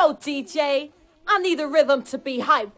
Yo, DJ, I need the rhythm to be hype.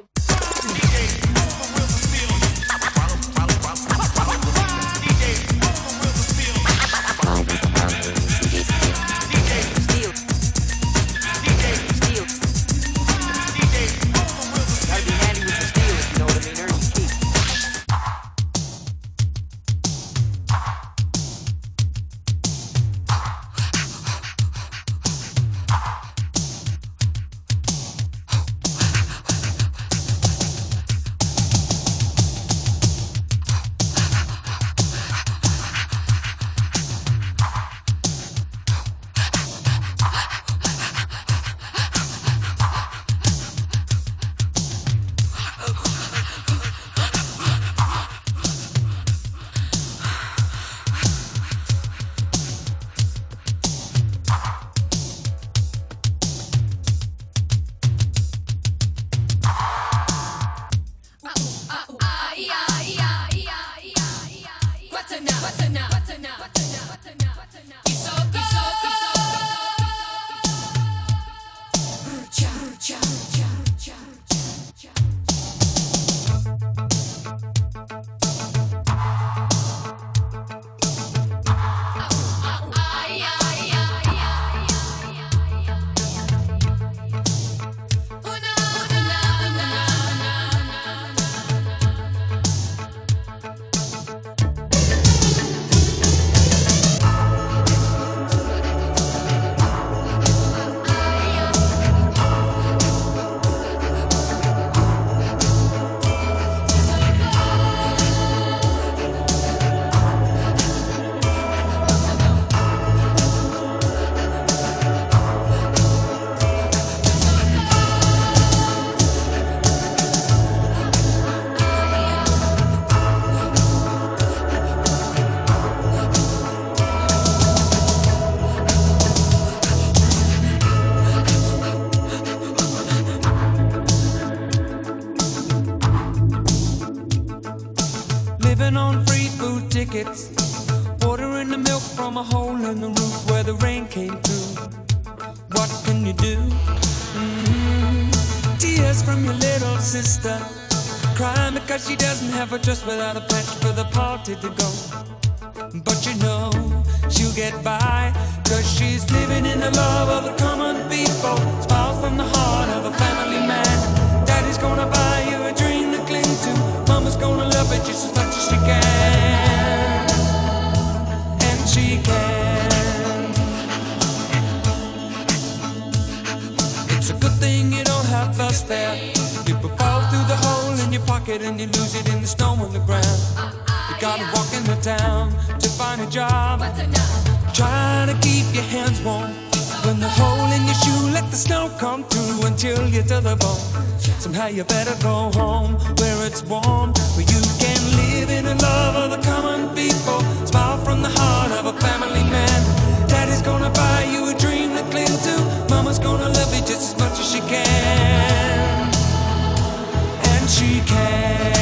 Living on free food tickets, ordering the milk from a hole in the roof where the rain came through. What can you do? Tears from your little sister, crying because she doesn't have a dress without a patch for the party to go. But you know she'll get by, cause she's living in the love of the common people. Smiles from the heart of a family man. Daddy's gonna buy you a dream to cling to. Mama's gonna love it just as much as she can. And she can. It's a good thing you don't have us there. You could fall through the hole in your pocket and you lose it in the snow on the ground. You gotta walk in the town to find a job, trying to keep your hands warm. When the hole in your shoe, let the snow come through and chill you to the bone. Somehow you better go home where it's warm, where you can live in the love of the common people. Smile from the heart of a family man. Daddy's gonna buy you a dream to cling to. Mama's gonna love you just as much as she can. And she can.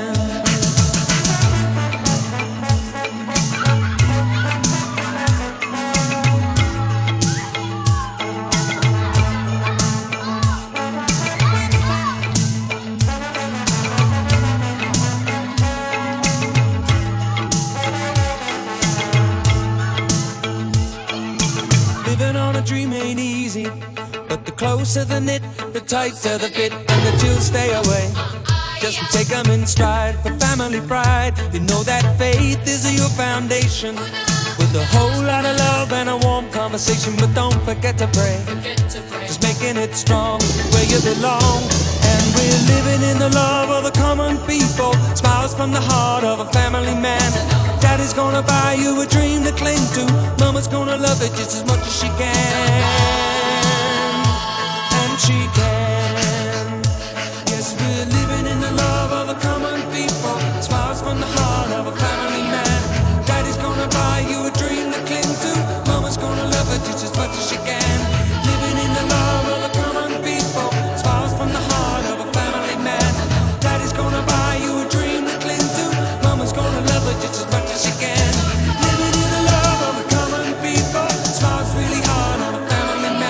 Living on a dream ain't easy, but the closer the knit, the tighter the fit, and the chills stay away. Just take them in stride for family pride. You know that faith is your foundation, with a whole lot of love and a warm conversation. But don't forget to pray, just making it strong where you belong. And we're living in the love of the common people. Smiles from the heart of a family man. Daddy's gonna buy you a dream to cling to. Mama's gonna love it just as much as she can. And she can. Yes, we're living in the love of the common people. Smiles from the heart of a family man. Daddy's gonna buy you a dream to cling to. Mama's gonna love it just as much as she can. Living in the love of the common people. Smiles from the heart of a family man. Daddy's gonna buy you a dream to cling to. Mama's gonna love it just as much as she can. Living in the love of the common people. Smiles really hard on a family man.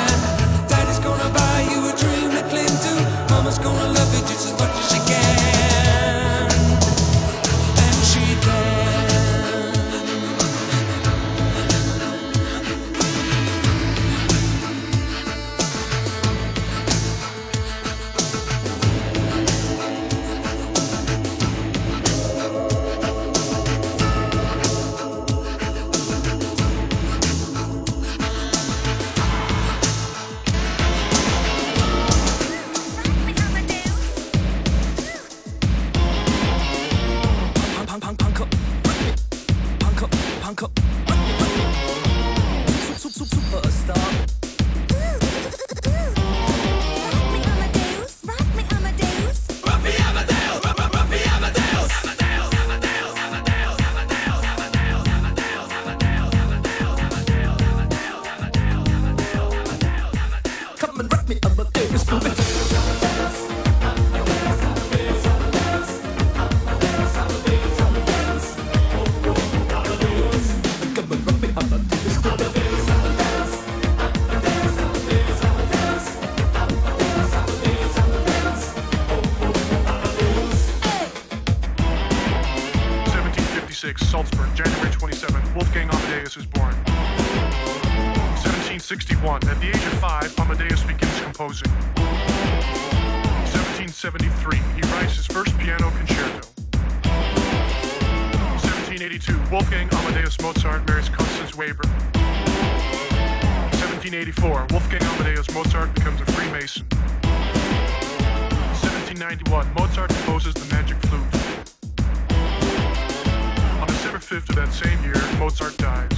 Salzburg, January 27th, Wolfgang Amadeus is born. 1761, at the age of 5, Amadeus begins composing. 1773, he writes his first piano concerto. 1782, Wolfgang Amadeus Mozart marries Constance Weber. 1784, Wolfgang Amadeus Mozart becomes a Freemason. 1791, Mozart composes the Magic Flute. On December 5th of that same year, Mozart dies.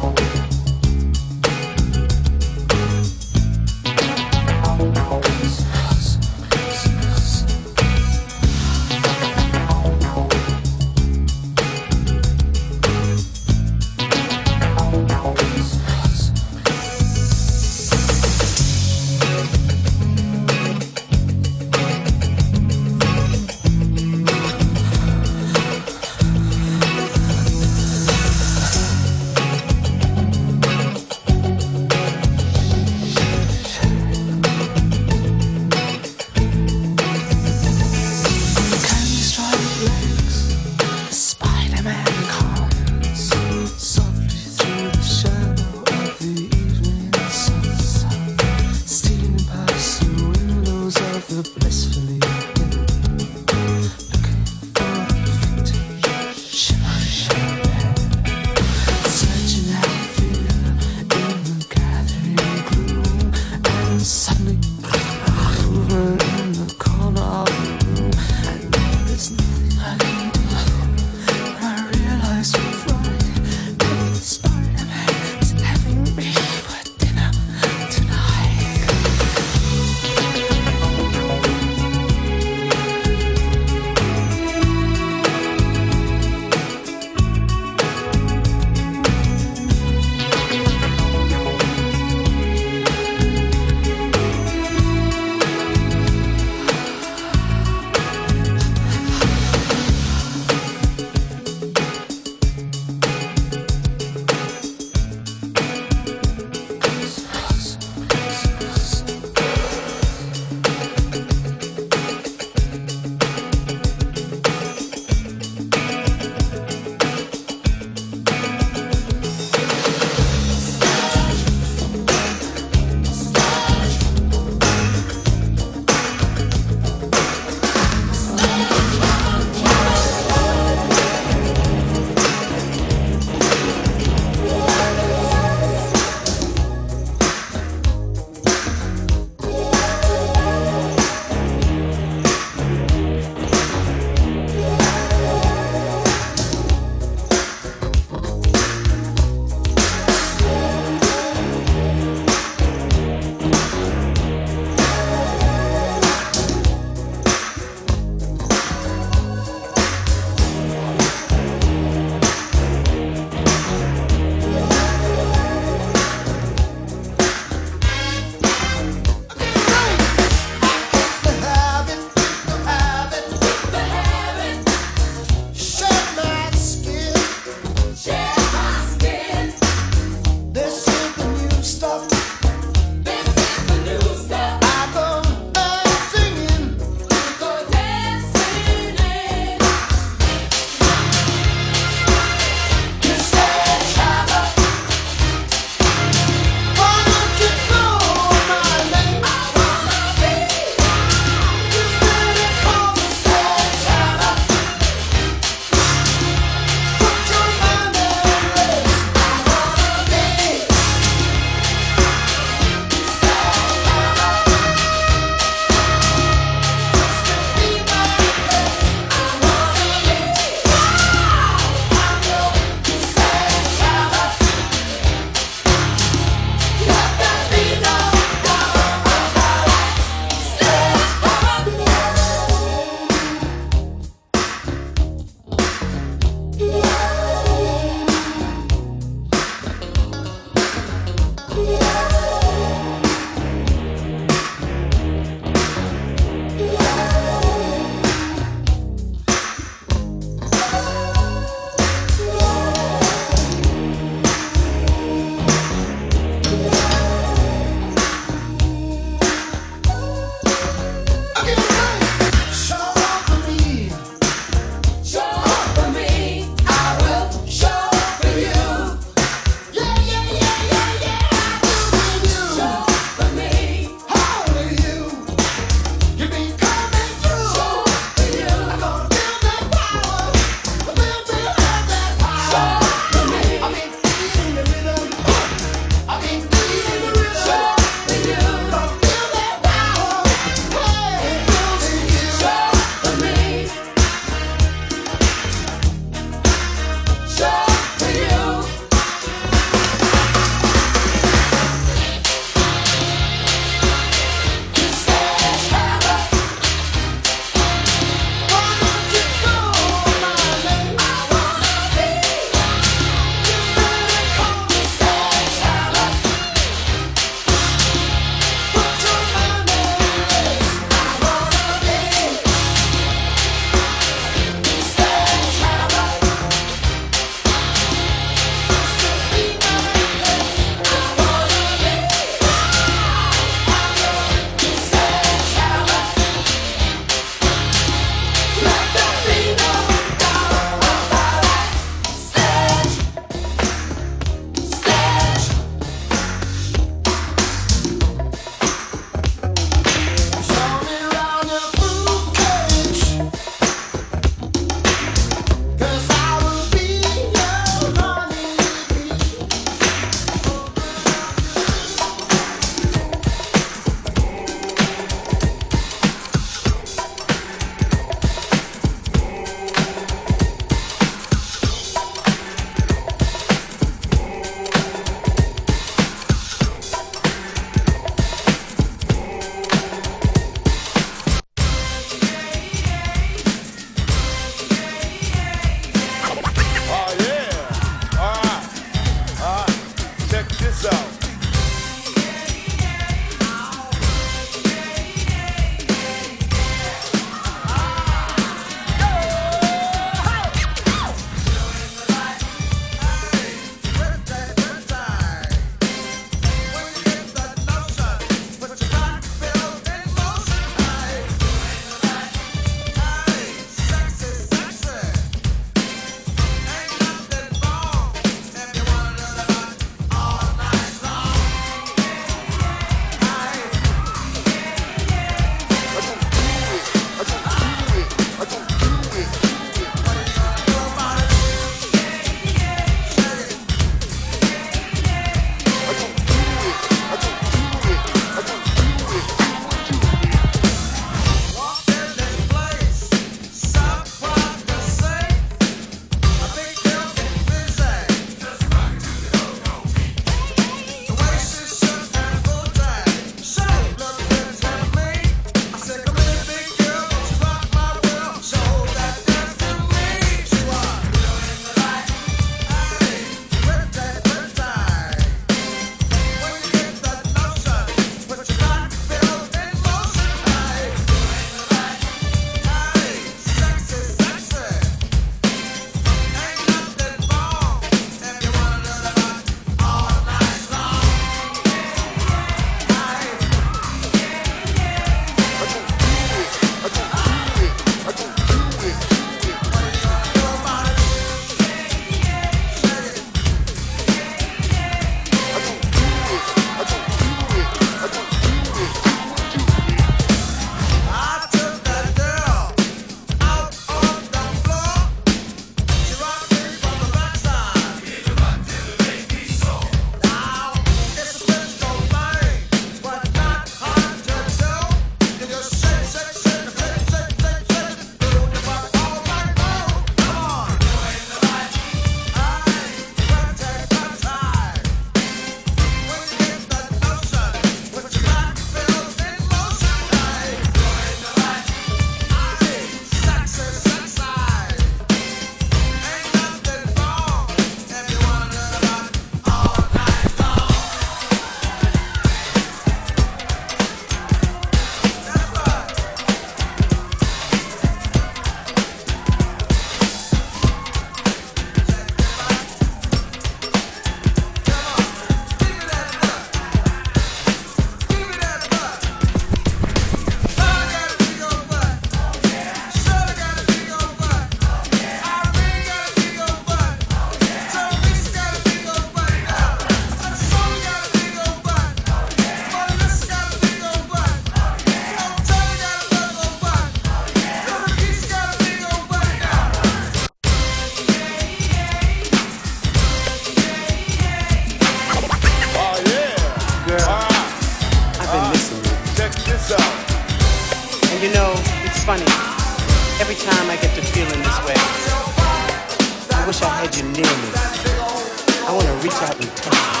funny. Every time I get to feeling this way, I wish I had you near me. I want to reach out and touch you.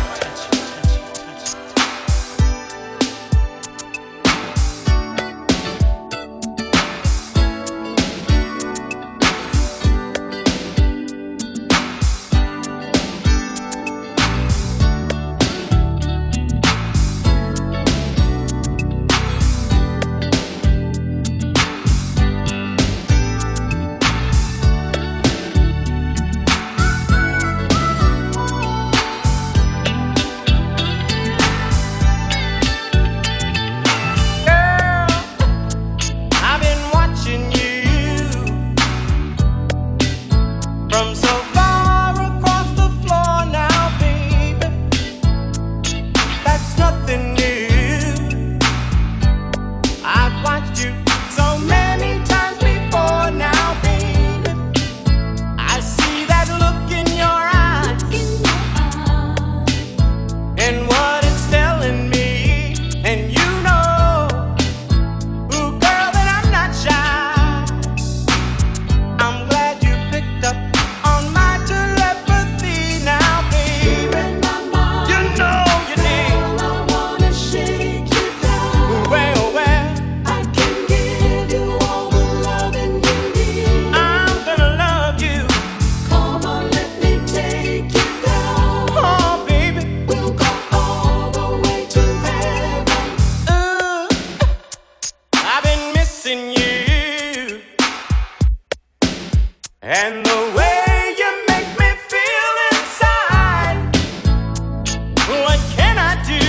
And the way you make me feel inside, what can I do?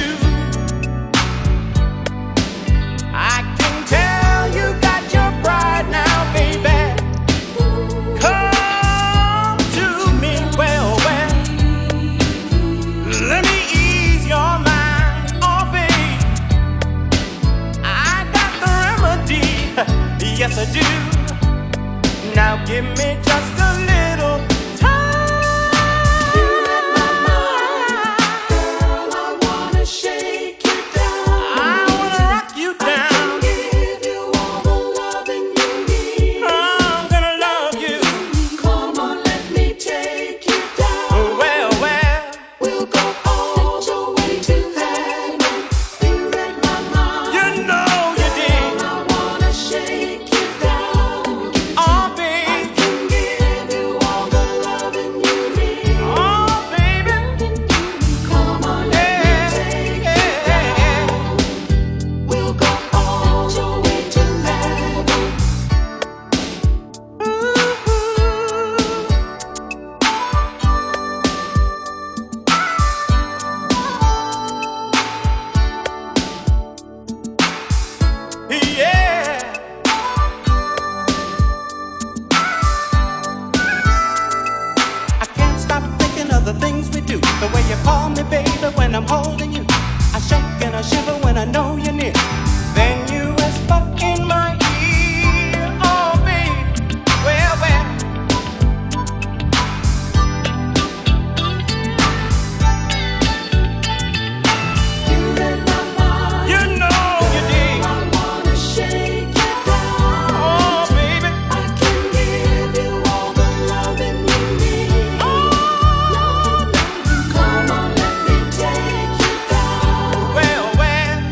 I can tell you got your pride now, baby. Come to me, well, let me ease your mind, oh babe. I got the remedy, yes I do. Now give me just a little time. You read my mind, girl, I wanna shake you down. I wanna rock you down. I can give you all the loving you need. I'm gonna love you. Come on, let me take you down. Well, we'll go all the way to heaven. You read my mind. You know you did. Girl, I wanna shake you down. Oh, the things we do, the way you call me baby when I'm holding you. I shake and I shiver when I know you're near. Then you whisper in my ear, oh baby, well. You read my mind. You know you did. I wanna shake you down. Oh baby, I can give you all the loving you need. Come on, let me take you down. Well,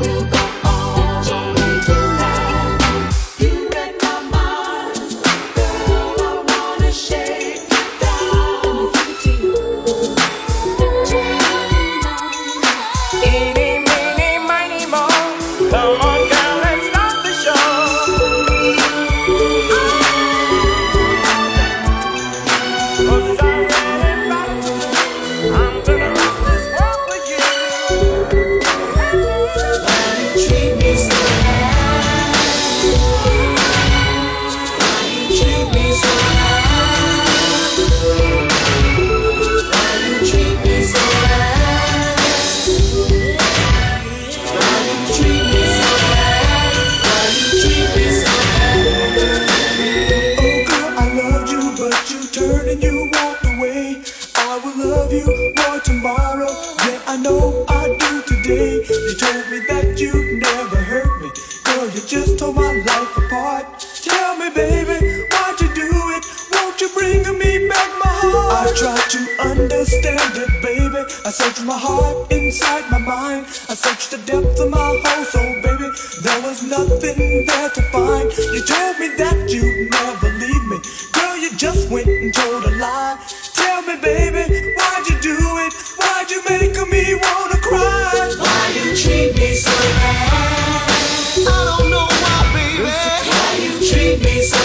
searched my heart, inside my mind. I searched the depth of my whole soul, baby. There was nothing there to find. You told me that you'd never leave me. Girl, you just went and told a lie. Tell me, baby, why'd you do it? Why'd you make me wanna cry? Why you treat me so bad? I don't know why, baby. Why you treat me so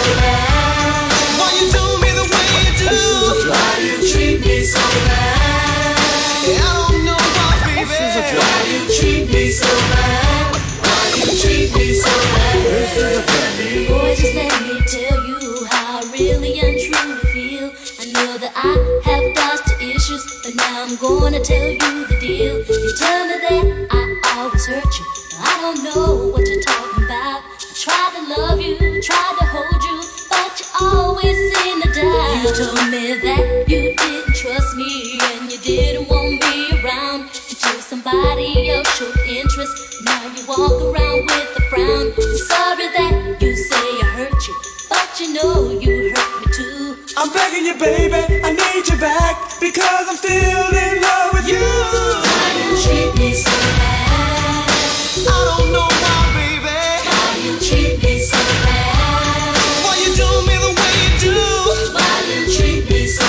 bad? Why you do me the way you do? Why you treat me so bad? I don't know why, baby. Why you treat me so bad? Why you treat me so bad? Boy, just let me tell you how I really and truly feel. I know that I have lots of issues, but now I'm gonna tell you the deal. You tell me that I always hurt you. I don't know what you're talking about. I tried to love you, tried to hold you, but you always seem to die. You told me that you didn't trust me and you didn't want me around until somebody else showed interest. Now you walk around with a frown. Sorry that you say I hurt you, but you know you hurt me too. I'm begging you, baby, I need you back because I'm still in love with you. Why you treat me so bad? I don't know why, baby. Why you treat me so bad? Why you do me the way you do? Why you treat me so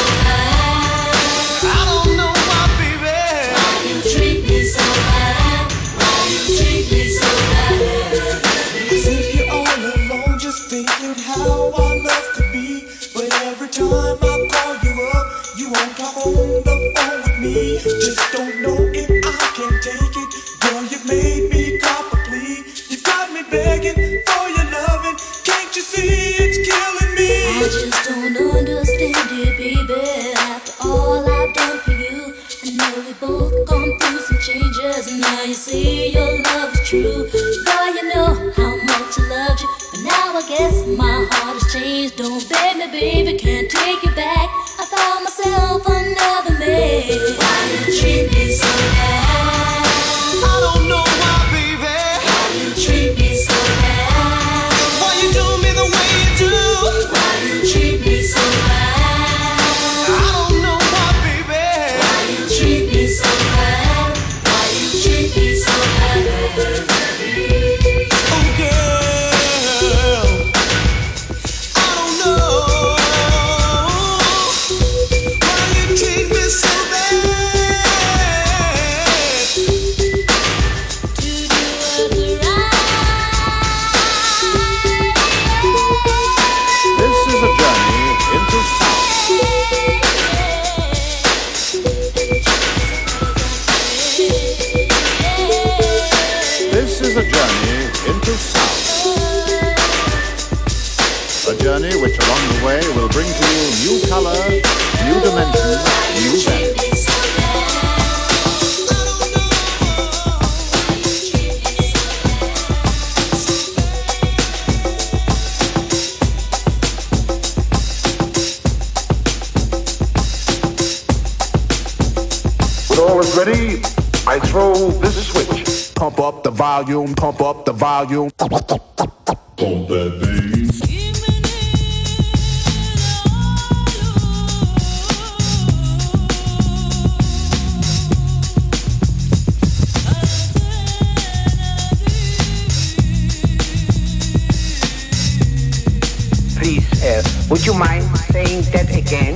bad? I don't know why, baby. Why you treat me so bad? Why you treat me so bad? I sit here all alone just thinking how I love to be. But every time I call you up, you won't talk on the phone with me. Just don't know if I can take it. Girl, you made me cop a plea. You got me begging for your loving. Can't you see it's killing me? I just don't understand it, baby. After all I've done for you, I know we both gone through some changes, and now you see your love is true. Boy, you know how much I loved you, but now I guess my heart has changed. Don't beg me, baby, can't take you back. I found myself another man. Why you treat me so bad? I don't know why, baby. Why you treat me so bad? Why you do me the way you do? Why you treat me so bad? I don't know why, baby. Why you treat me so bad? Why you treat me so bad? Oh, girl, I don't know why you treat me so bad. To do what's right. This is a journey into sound. This is a journey into sound. A journey which along the way will bring to you new color, new dimension, new value. When all is ready, I throw this switch. Pump up the volume, pump up the volume. Pump that bass. Please, would you mind saying that again?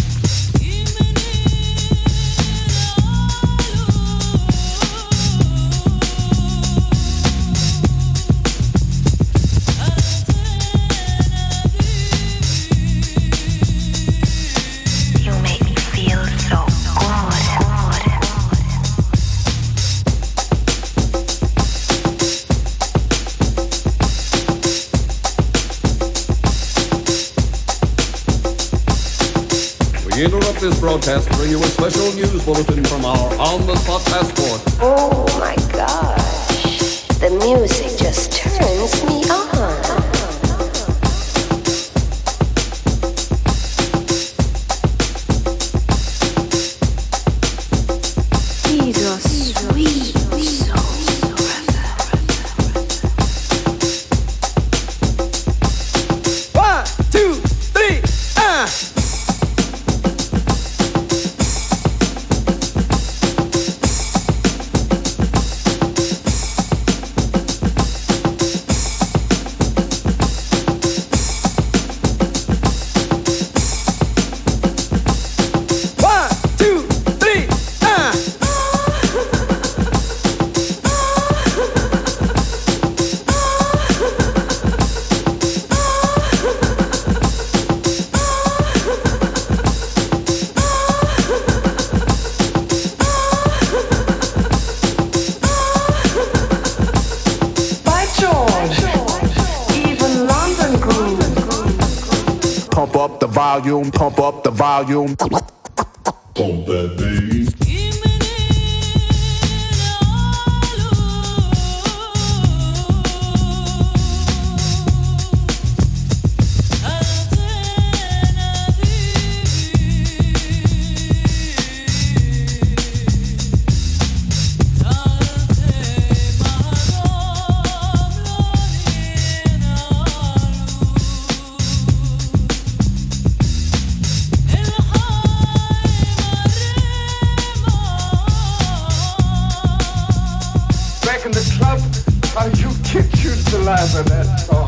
We interrupt this broadcast to bring you a special news bulletin from our on-the-spot passport. Oh my gosh, the music just turns me on. He's a sweet soul, brother. 1, 2, 3, volume, pump up the volume. Pump that bass. In the club, how you kids used to laugh at that song.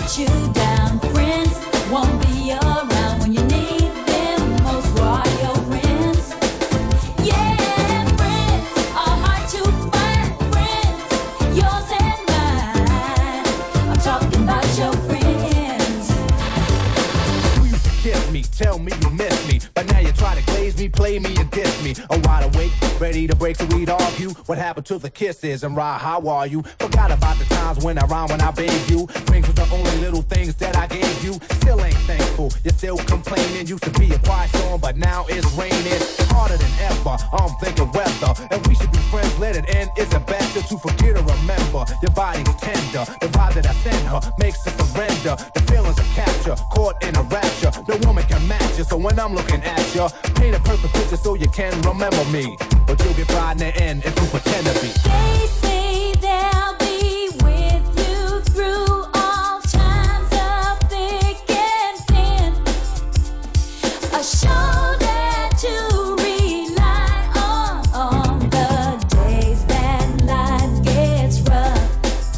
let you down. Friends won't be around when you need them most. Who are your friends? Yeah, friends are hard to find. Friends, yours and mine. I'm talking about your friends. You used to kiss me, tell me you miss me, but now you try to glaze me, play me, and diss me. I'm wide awake, ready to break so we'd argue. What happened to the kisses and ride, how are you? Forgot about the times when I rhyme, when I bathed you. Rings was the only little things that I gave you. Still ain't thankful, you're still complaining. Used to be a quiet storm, but now it's raining. Harder than ever, I'm thinking weather. And we should be friends, let it end. Is it better to forget or remember? Your body's tender, the vibe that I send her makes her surrender. The feelings of capture, caught in a rapture. No woman can match you, so when I'm looking at you, paint a perfect picture so you can remember me. But you'll get fried in the end if you pretend to be. They say they'll be with you through all times of thick and thin. A shoulder to rely on the days that life gets rough.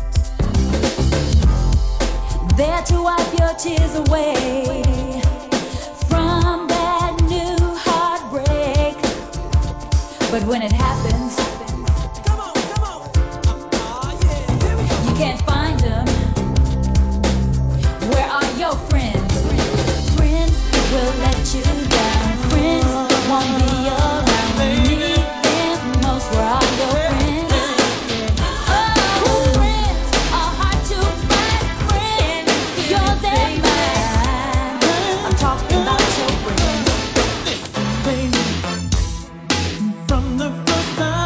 There to wipe your tears away from that new heartbreak. But when it happens, you can't find them. Where are your friends? Friends will let you down. Friends won't be around when you need them most. Where are your friends? Oh, friends are hard to find. Friends, yours and mine. I'm talking about your friends. From the first time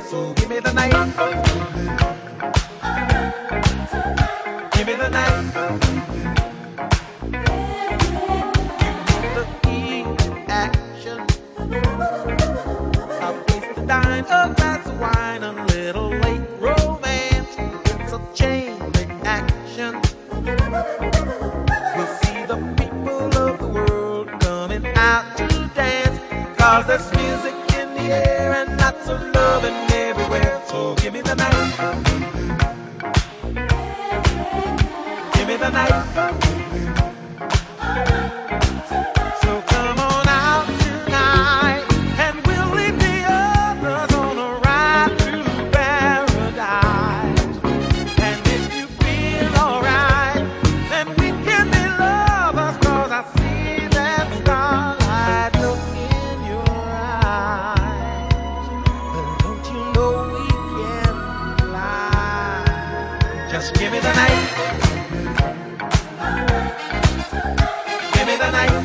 So give me the night. Give me the night. Action. A place to dine, a glass of wine, a little late romance. It's a chain reaction. We'll see the people of the world coming out to dance. 'Cause there's music in the air and lots of loving everywhere. So give me the night. Give me the night. Give me the night. Give me the night.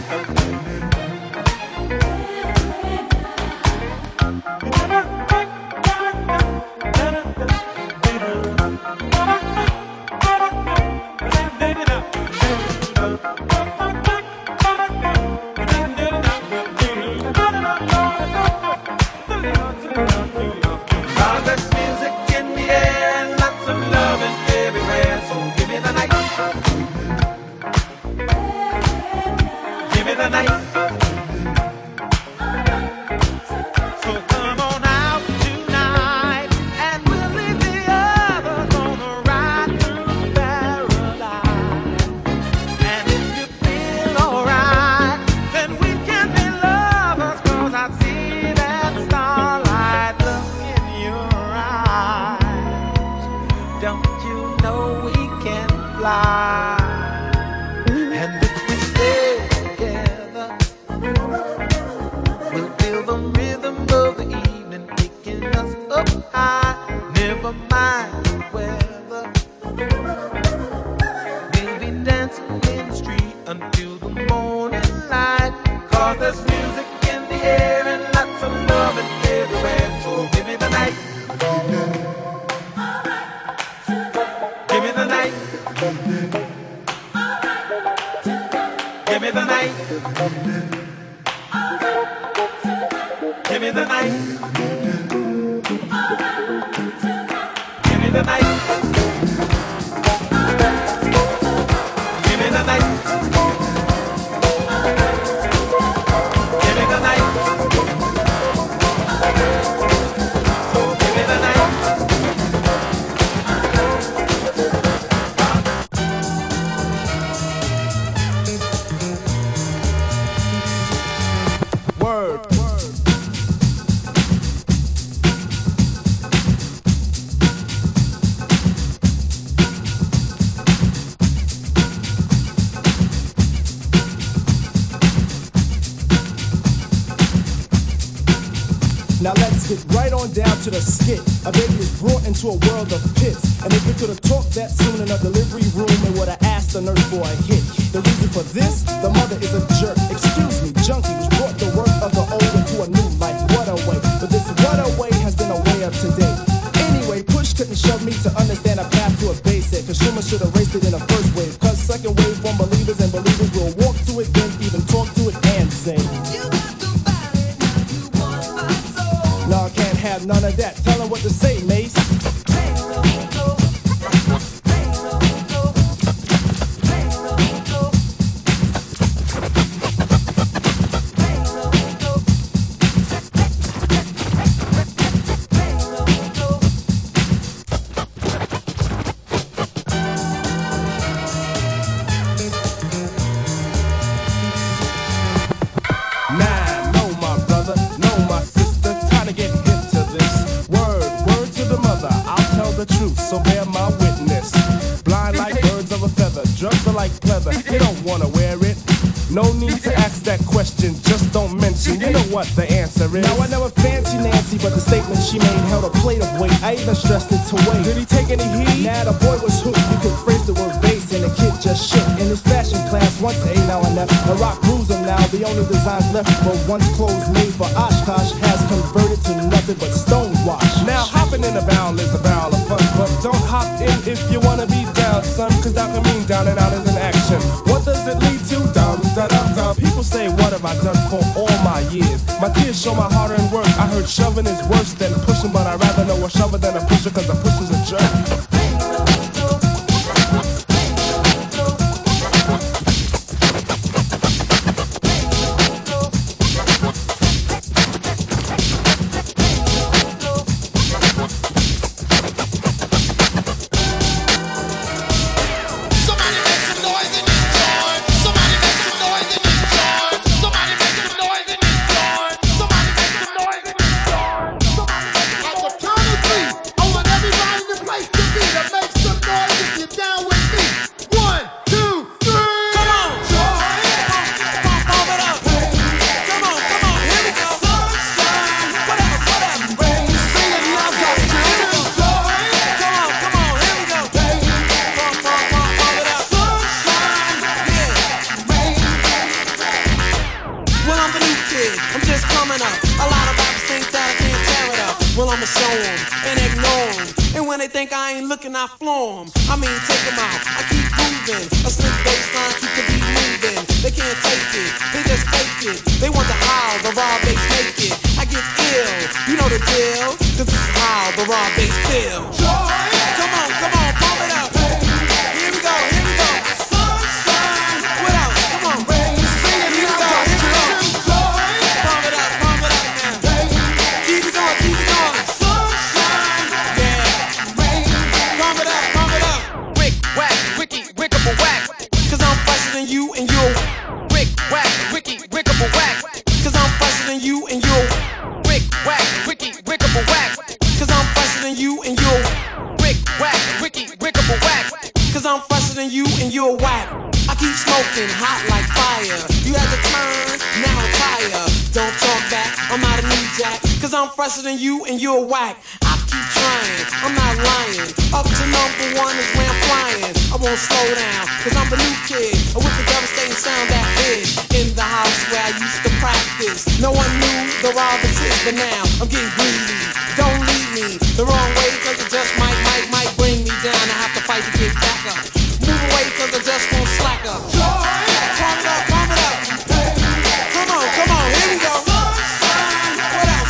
Now let's get right on down to the skit. A baby is brought into a world of pits. And if it could have talked that soon in a delivery room, it would have asked the nurse for a hit. The reason for this, the mother is a jerk. Excuse me, junkie, which brought the work of the old into a new life. What a way. But this what a way has been a way of today. Anyway, push couldn't shove me to understand a path to a basic. Consumers should have raced it in the first wave. 'Cause second wave from believers and believers will walk to it, then even talk to it and say, no, I can't have none of that. Tell them what to say, Mace. So bear my witness. Blind like birds of a feather, drugs are like pleather. You don't wanna wear it. No need to ask that question, just don't mention. You know what the answer is. Now I never fancy Nancy, but the statement she made held a plate of weight. I even stressed it to wait. Did he take any heed? Nah, the boy was hooked. You could phrase the word bass and the kid just shook. In his fashion class, once A, now I never. A rock rules him. from now. The only designs left were once clothes made for Oshkosh has converted to nothing but stonewash. Now hopping in a barrel is a barrel of fun, but don't hop in if you wanna be down, son, cause that can mean down and out is an action. What does it lead to? Dum, da, dum, dum. People say, what have I done for all my years? My tears show my hard-earned work. I heard shoving is worse than pushing, but I'd rather know a shover than a pusher, cause a pusher's a jerk. I floor 'em, I mean take 'em out. I keep moving, a slick baseline keep the beat moving. They can't take it, they just fake it. They want the how, the raw bass make it. I get ill, you know the deal, cause this is how the raw bass feel. Come on, pump it up. Here we go. Sunshine, what else? Come on, here we go. Pump it up now. Keep it going. Sunshine, yeah. Pump it up. Rick, whack, Ricky, rickable whack. Cause I'm fresher than you and you're Rick, whack, Ricky, rickable whack. Cause I'm fresher than you and you're Rick, whack, Ricky, rickable whack. Cause I'm fresher than you and you're Rick, whack, Ricky, rickable whack. Cause I'm fresher than you and you're whack. I keep smoking hot like fire. You had to turn, now I'm tired. Don't talk back, I'm not a new jack. Cause I'm fresher than you and you're whack. I keep trying, I'm not lying. Up to #1 is where I'm flying. I won't slow down, cause I'm the new kid with the devastating sound that big. In the house where I used to practice, no one knew the raw is, but now I'm getting greedy. Don't lead me the wrong way, cause it just might bring me down. I have to fight to get back up. Move away cause I just won't slack up. Pump it up. Come on, here we go. What else?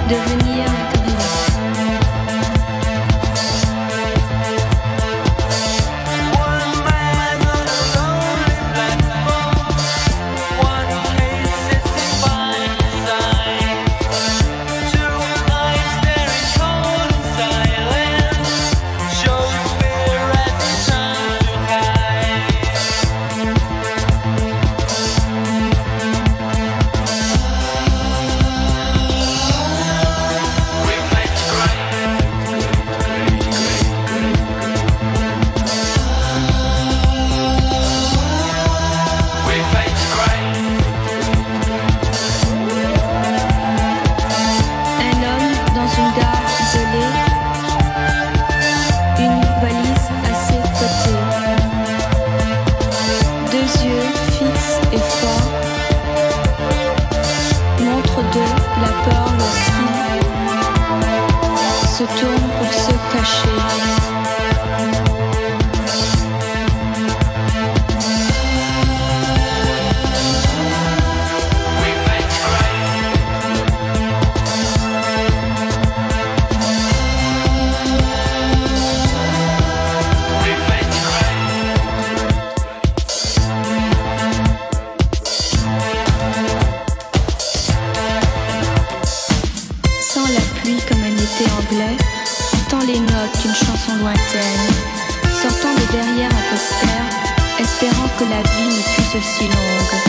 devenir gris. Se tourne pour se cacher. Sans la pluie comme un été anglais, entend les notes d'une chanson lointaine, sortant de derrière un poster, espérant que la vie ne fût aussi longue.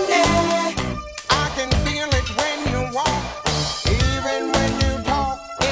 I can feel it when you walk, even when you talk.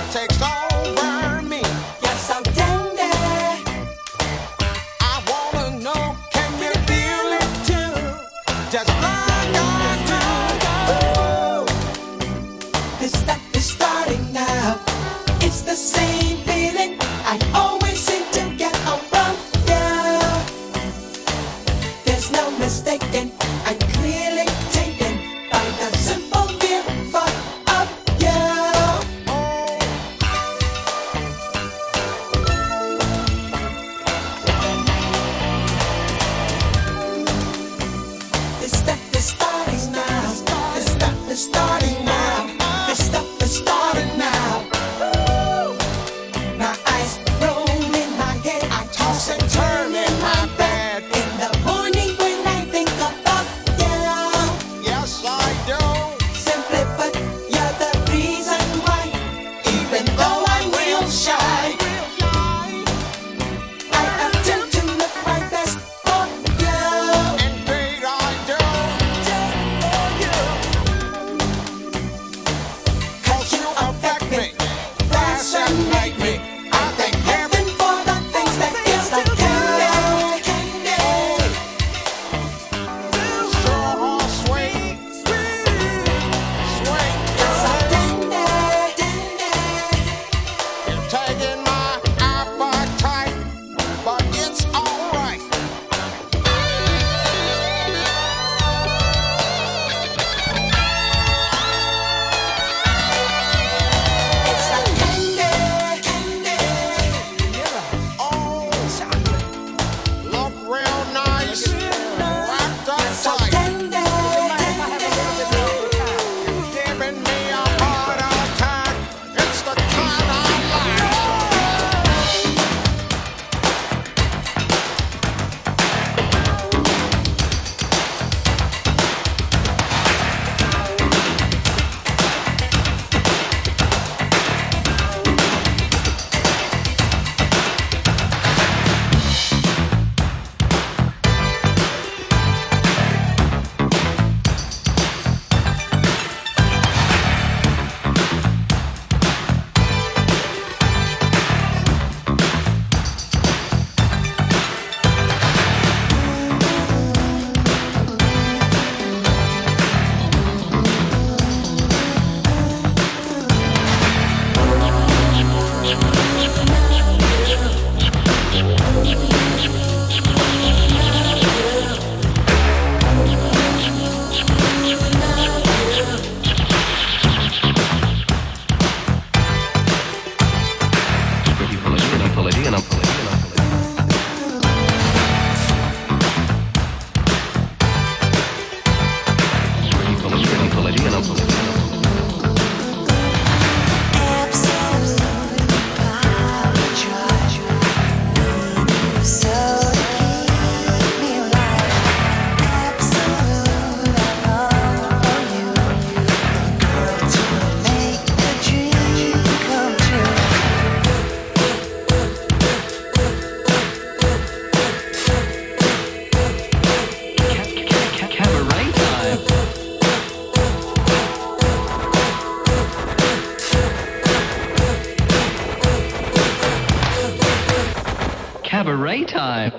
Cabaret time.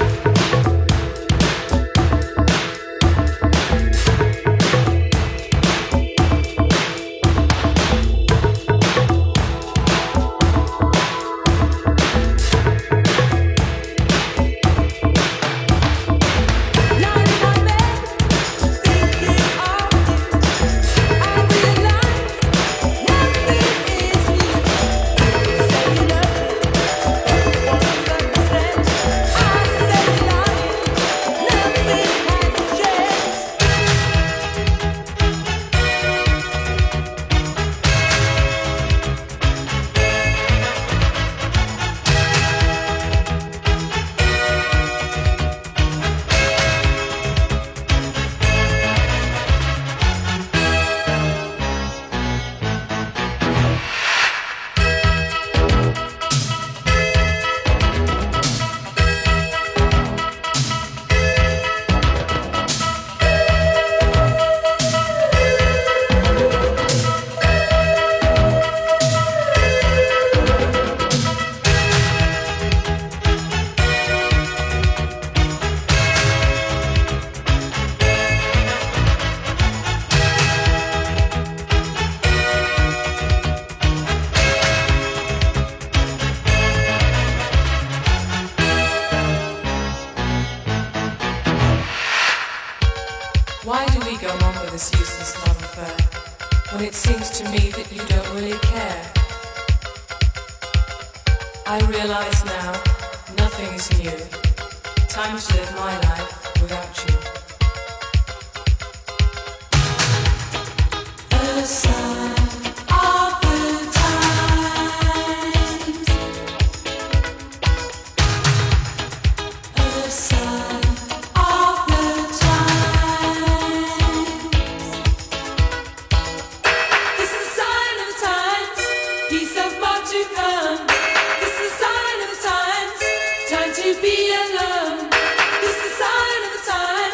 Why do we go on with this useless love affair when it seems to me that you don't really care? I realize now nothing is new. Time to live my life without you. A sign of the times. A sign of the times. This is a sign of the times. Peace of more to come. This is a sign of the times. Time to be alone. This is a sign of the times.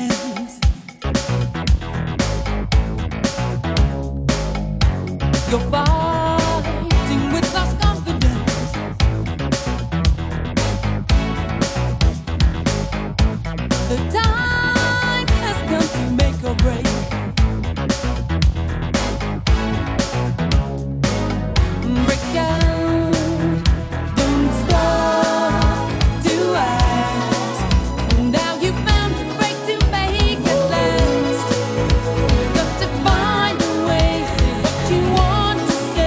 dance. You're fighting with lost confidence. The time has come to make or break. Break out, don't stop to ask. Now you found a break to make it last. Got to find a way, say what you want to say.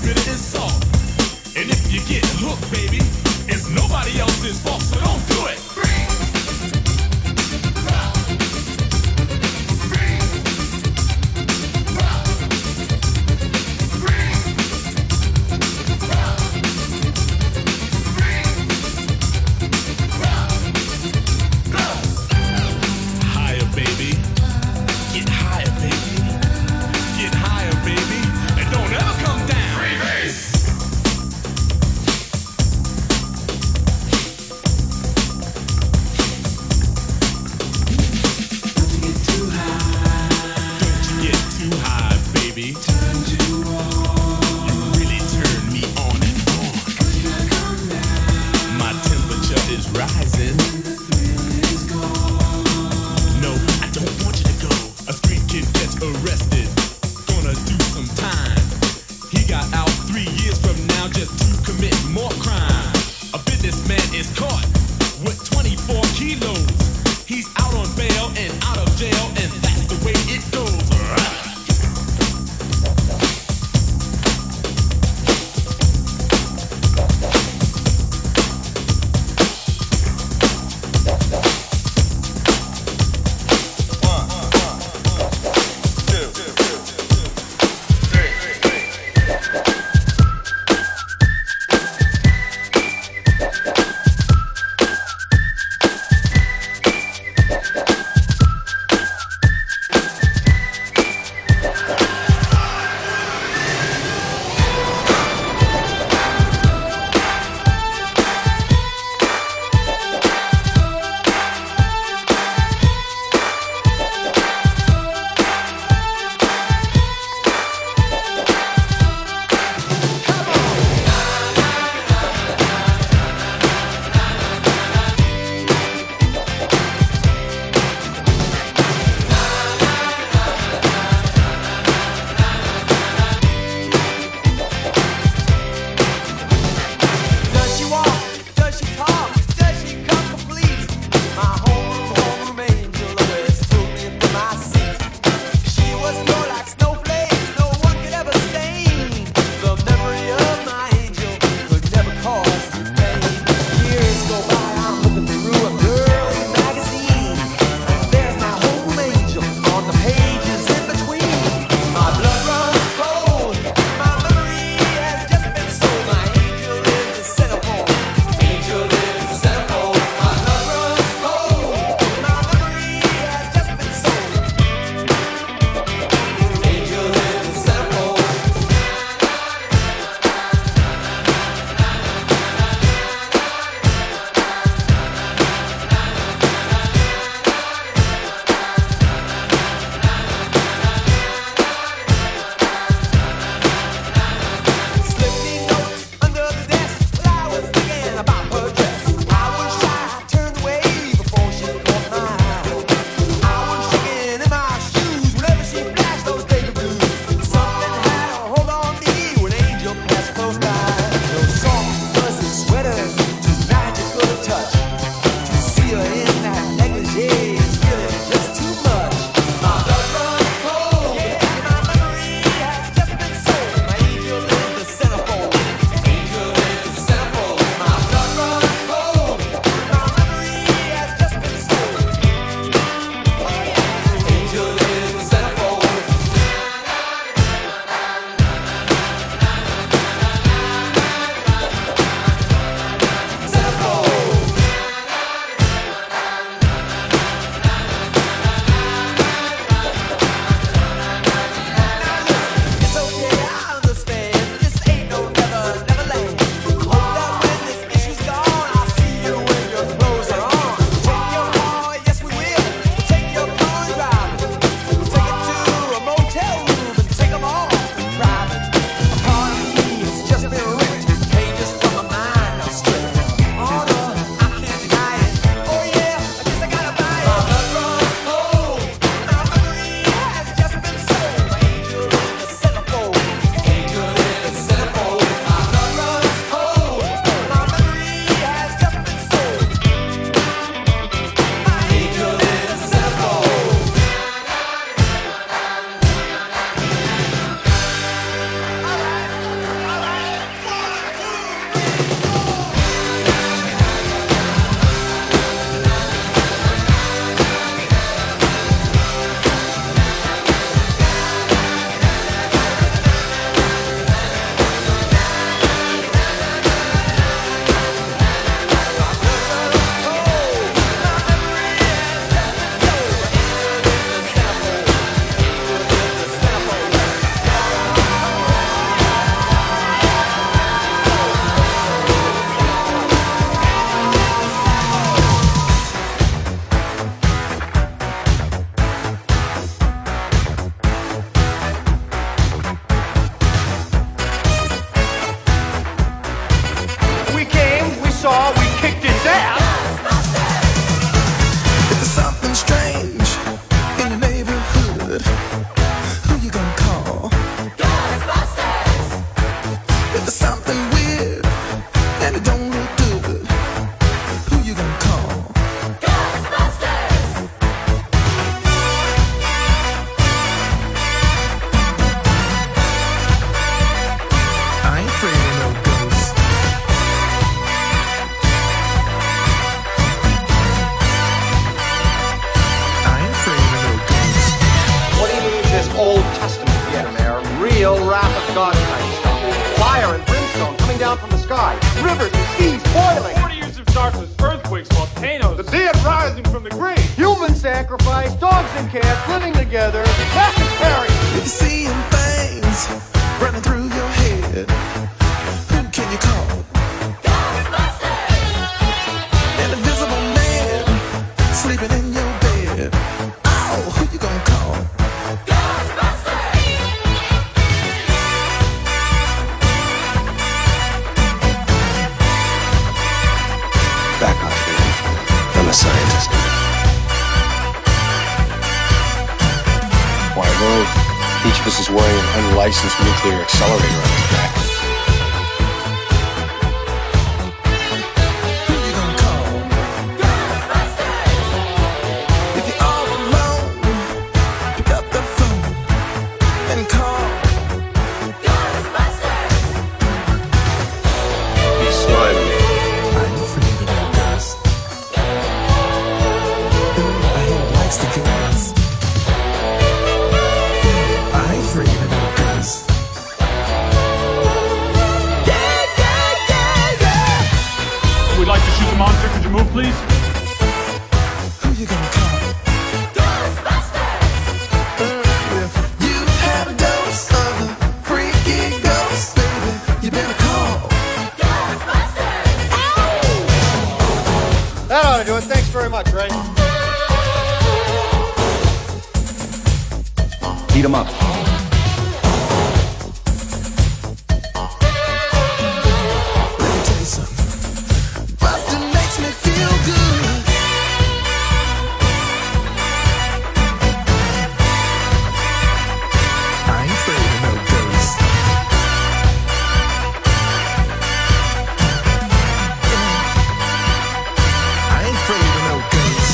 bitter is soft. And if you get hooked, baby, it's nobody else's fault, so don't do it. afraid of no ghosts. I ain't afraid of no ghosts. What do you mean this Old Testament here, Mayor? Real wrath of God type stuff. Fire and brimstone coming down from the sky. Rivers and seas boiling. 40 years of darkness, earthquakes, volcanoes. The dead rising from the grave. Human sacrifice, dogs and cats living together. Massive carry. If you're seeing things running through your head, who can you call? Ghostbusters! An invisible man sleeping in your bed. Oh, who you gonna call? Back off here. I'm a scientist. Why, Lord, each of us is wearing an unlicensed nuclear accelerator on his back. Who you gonna call? Ghostbusters! If you're all alone, pick up the phone and call Ghostbusters! He's slimy. I'm afraid of no ghosts. I hear he likes the girls. I ain't afraid of no ghosts. We'd like to shoot the monster. Could you move, please? Who you gonna call? Ghostbusters! If you had a dose of a freaky ghost, baby, you better call Ghostbusters! That ought to do it. Thanks very much, Ray. Heat 'em up. Let me tell you something. Bustin' makes me feel good. I ain't afraid of no ghosts. I ain't afraid of no ghosts.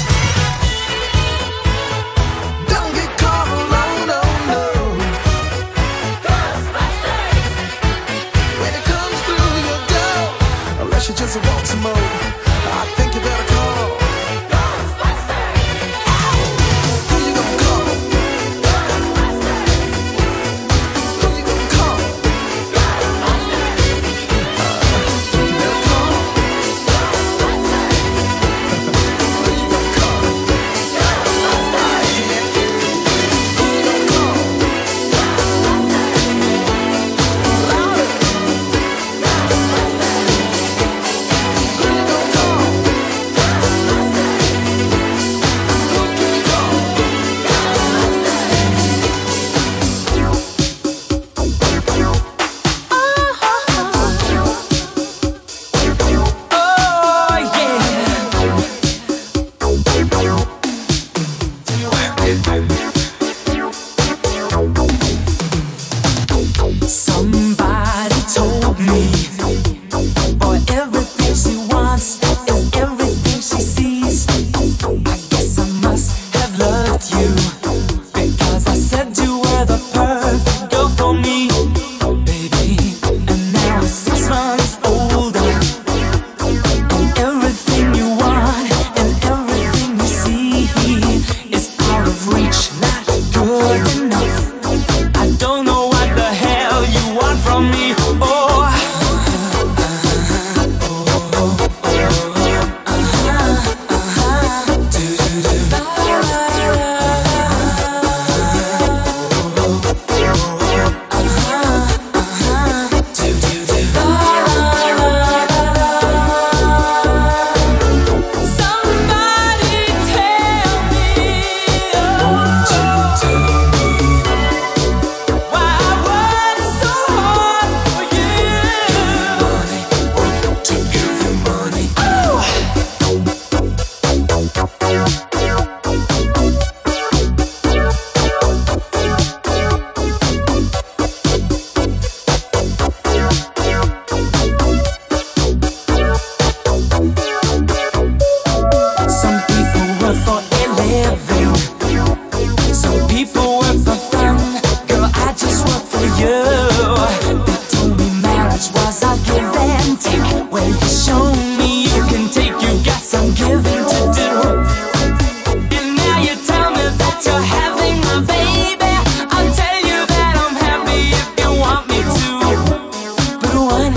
Don't get caught alone, oh no. Ghostbusters! When it comes through your door, unless you just want some more, I think you better call Ghostbusters! Who you gonna call? Ghostbusters! Who you gonna call? Ghostbusters! You better call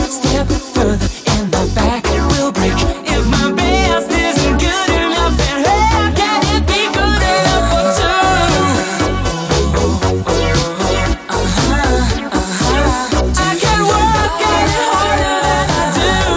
step further and my back will break. If my best isn't good enough, then how can it be good enough for two? I can work at it harder than I do.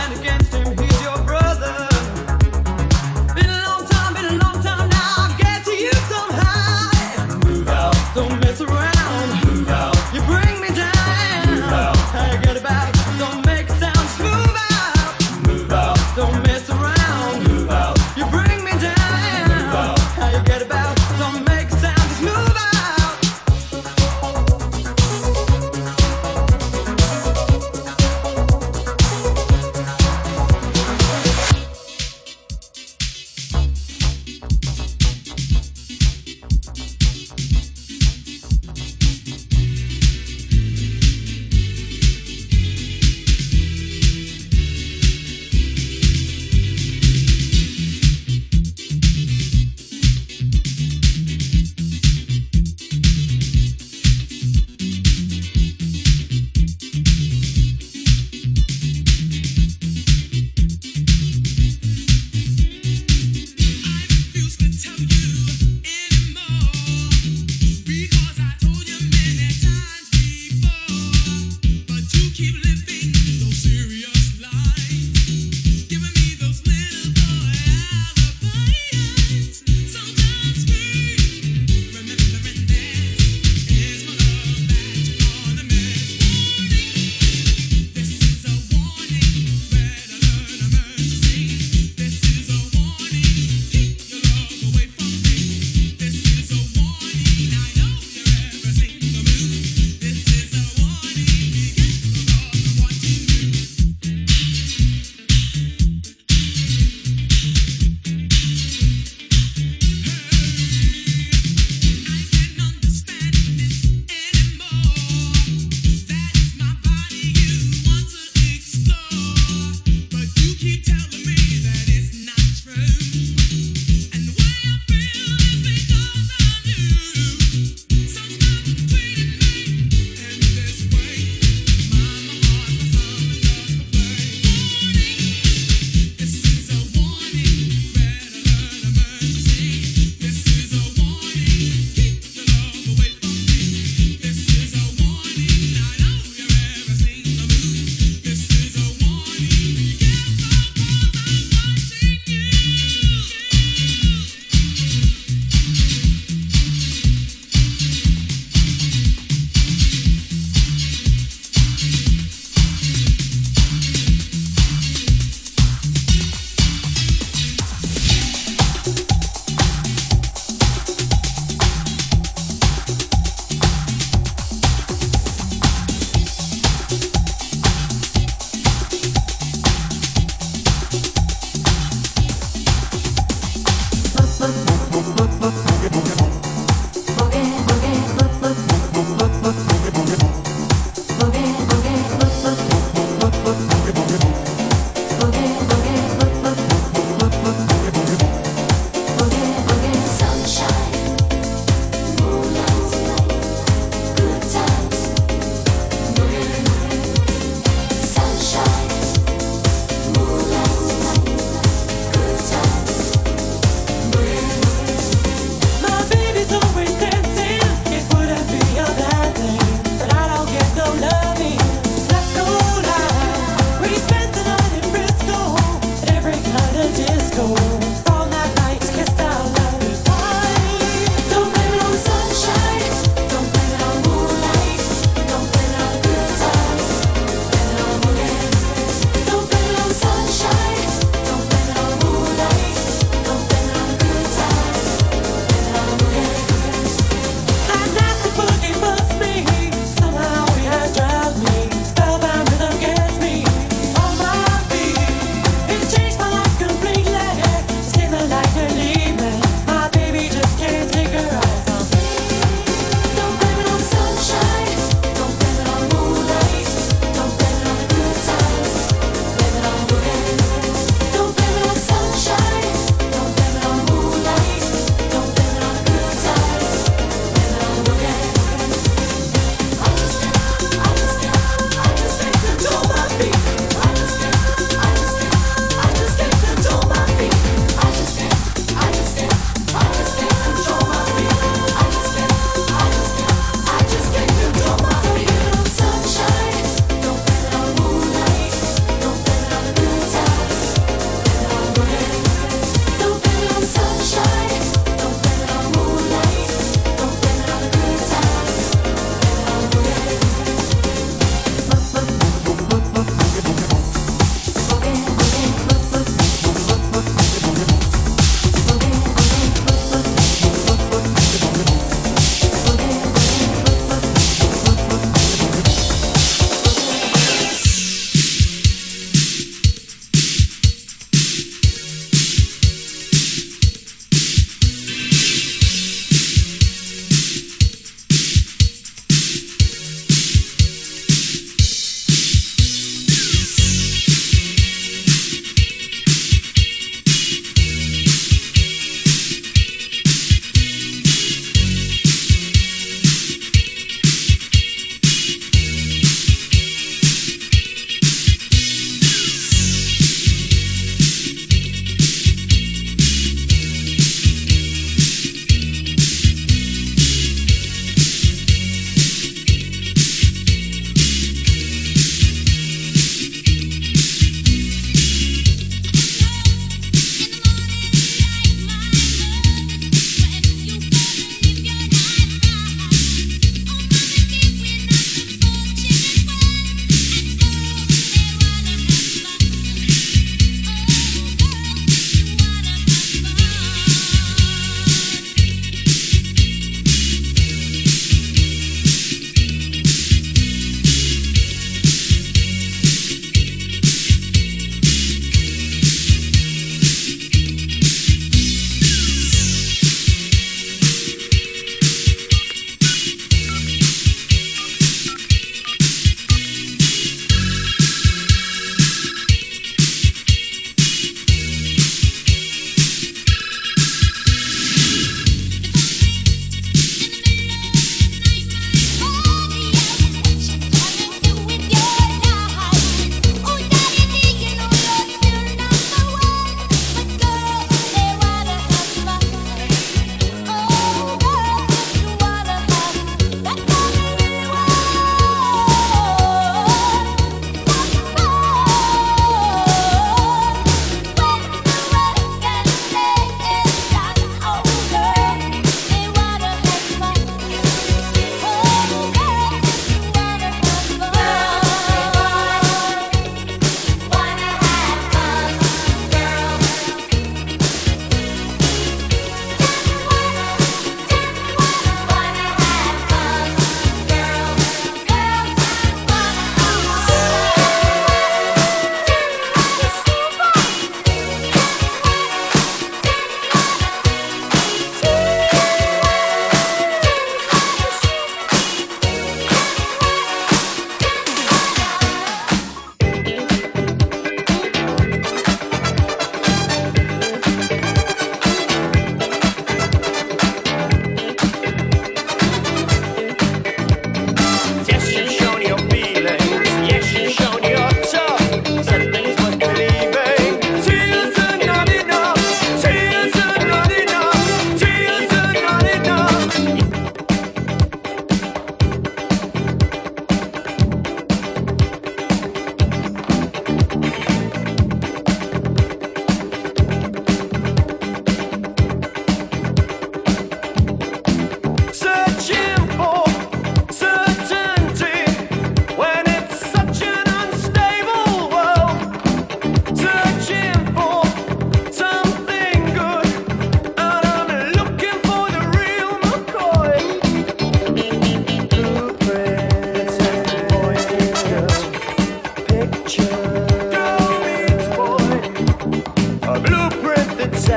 Let's go live. We spent the night in Frisco.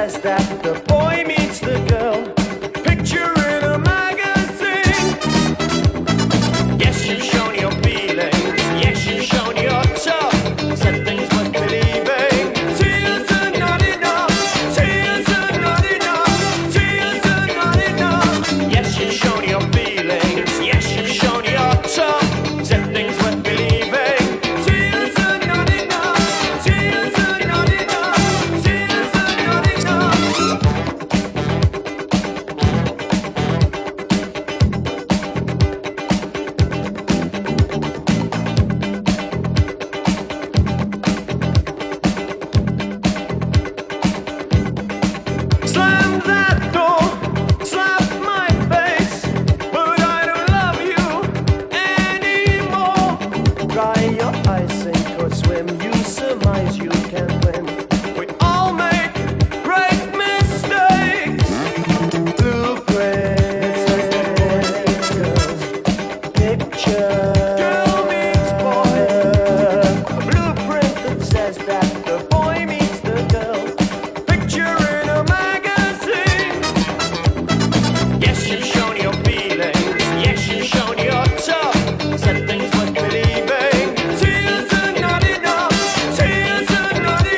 says that the boy meets the girl. Picture in a magazine. Yes, you've shown your feelings. Yes, you've shown your tough. Said things worth believing. Tears are not enough. Tears are not enough. Tears are not enough. Yes, you've shown your feelings. Yes, you've shown your tough. Said things worth believing. Tears are not enough. Tears are not enough. Tears are not enough. Slam that door, slap my face, but I don't love you anymore. Dry your eyes, sink or swim, you surmise you can win. We all make great mistakes. Blueprints, picture. Girl meets boy. A blueprint that says that the boy meets the girl. Picture in a magazine. Yes, you've shown your feelings. Yes, you've shown your tough. Said things worth believing. Tears are not enough. Tears are not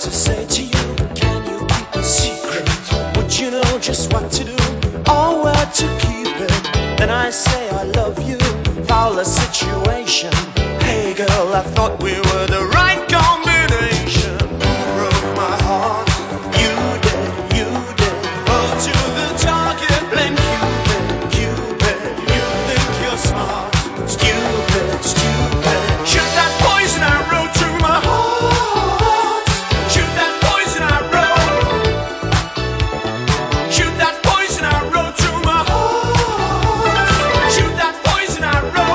to say to you, can you keep a secret? Would you know just what to do or where to keep it? Then I say I love you, foul a situation. Hey girl, I thought we were the right combination. You broke my heart, you did. Roll to the target, blame Cupid. You think you're smart, stupid. Shoot that poison arrow through my heart. Shoot that poison arrow. Shoot that poison arrow through my heart. Shoot that poison arrow.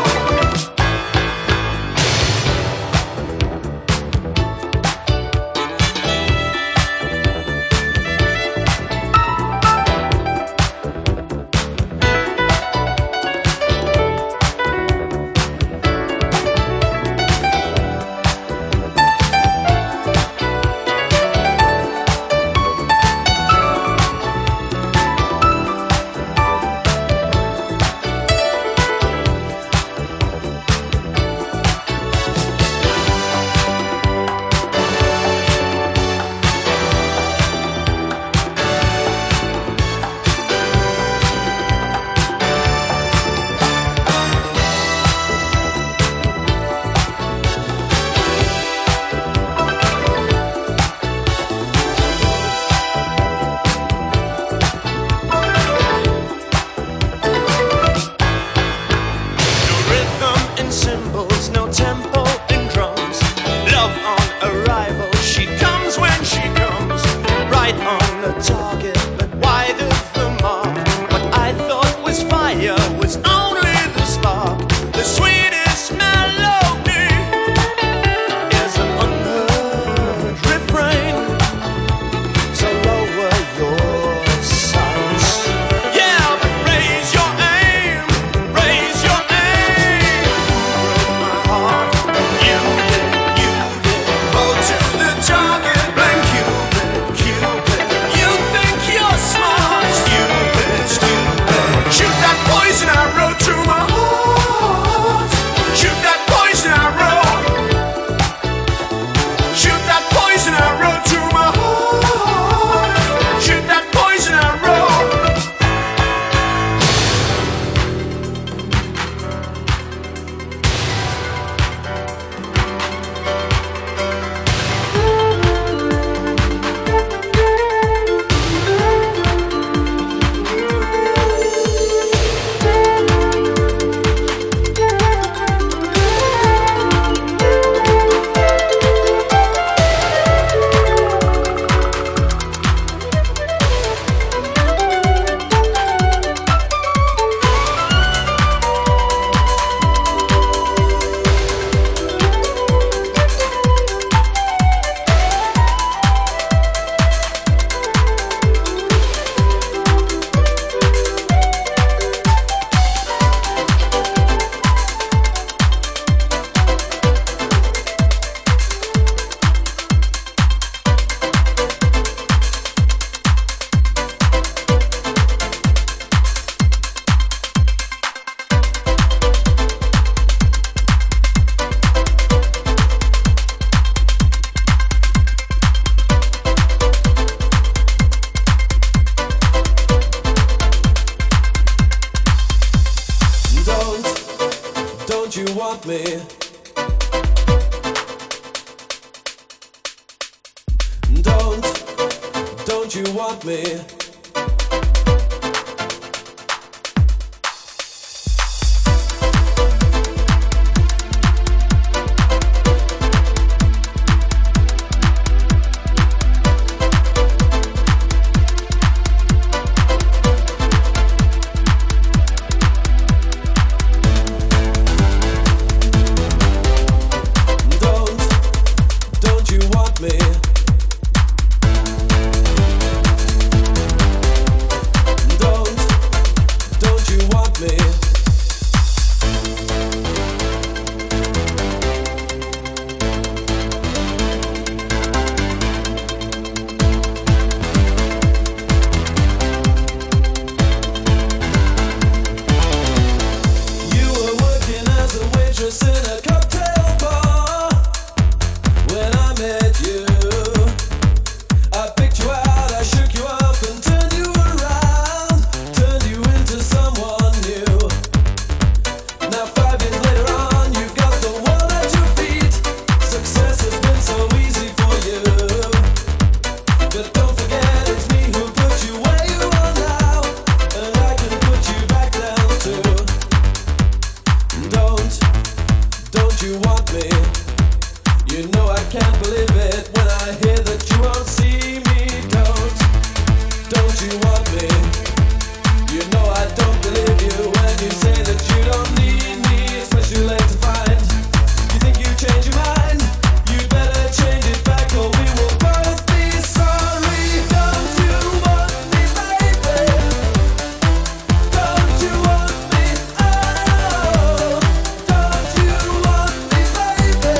me. Don't you want me? Don't you want me? can't believe it when I hear that you won't see me. Don't you want me? You know I don't believe you when you say that you don't need me. It's much too late to find. You think you change your mind? You better change it back or we will both be sorry. Don't you want me, baby? Don't you want me? Oh, don't you want me, baby?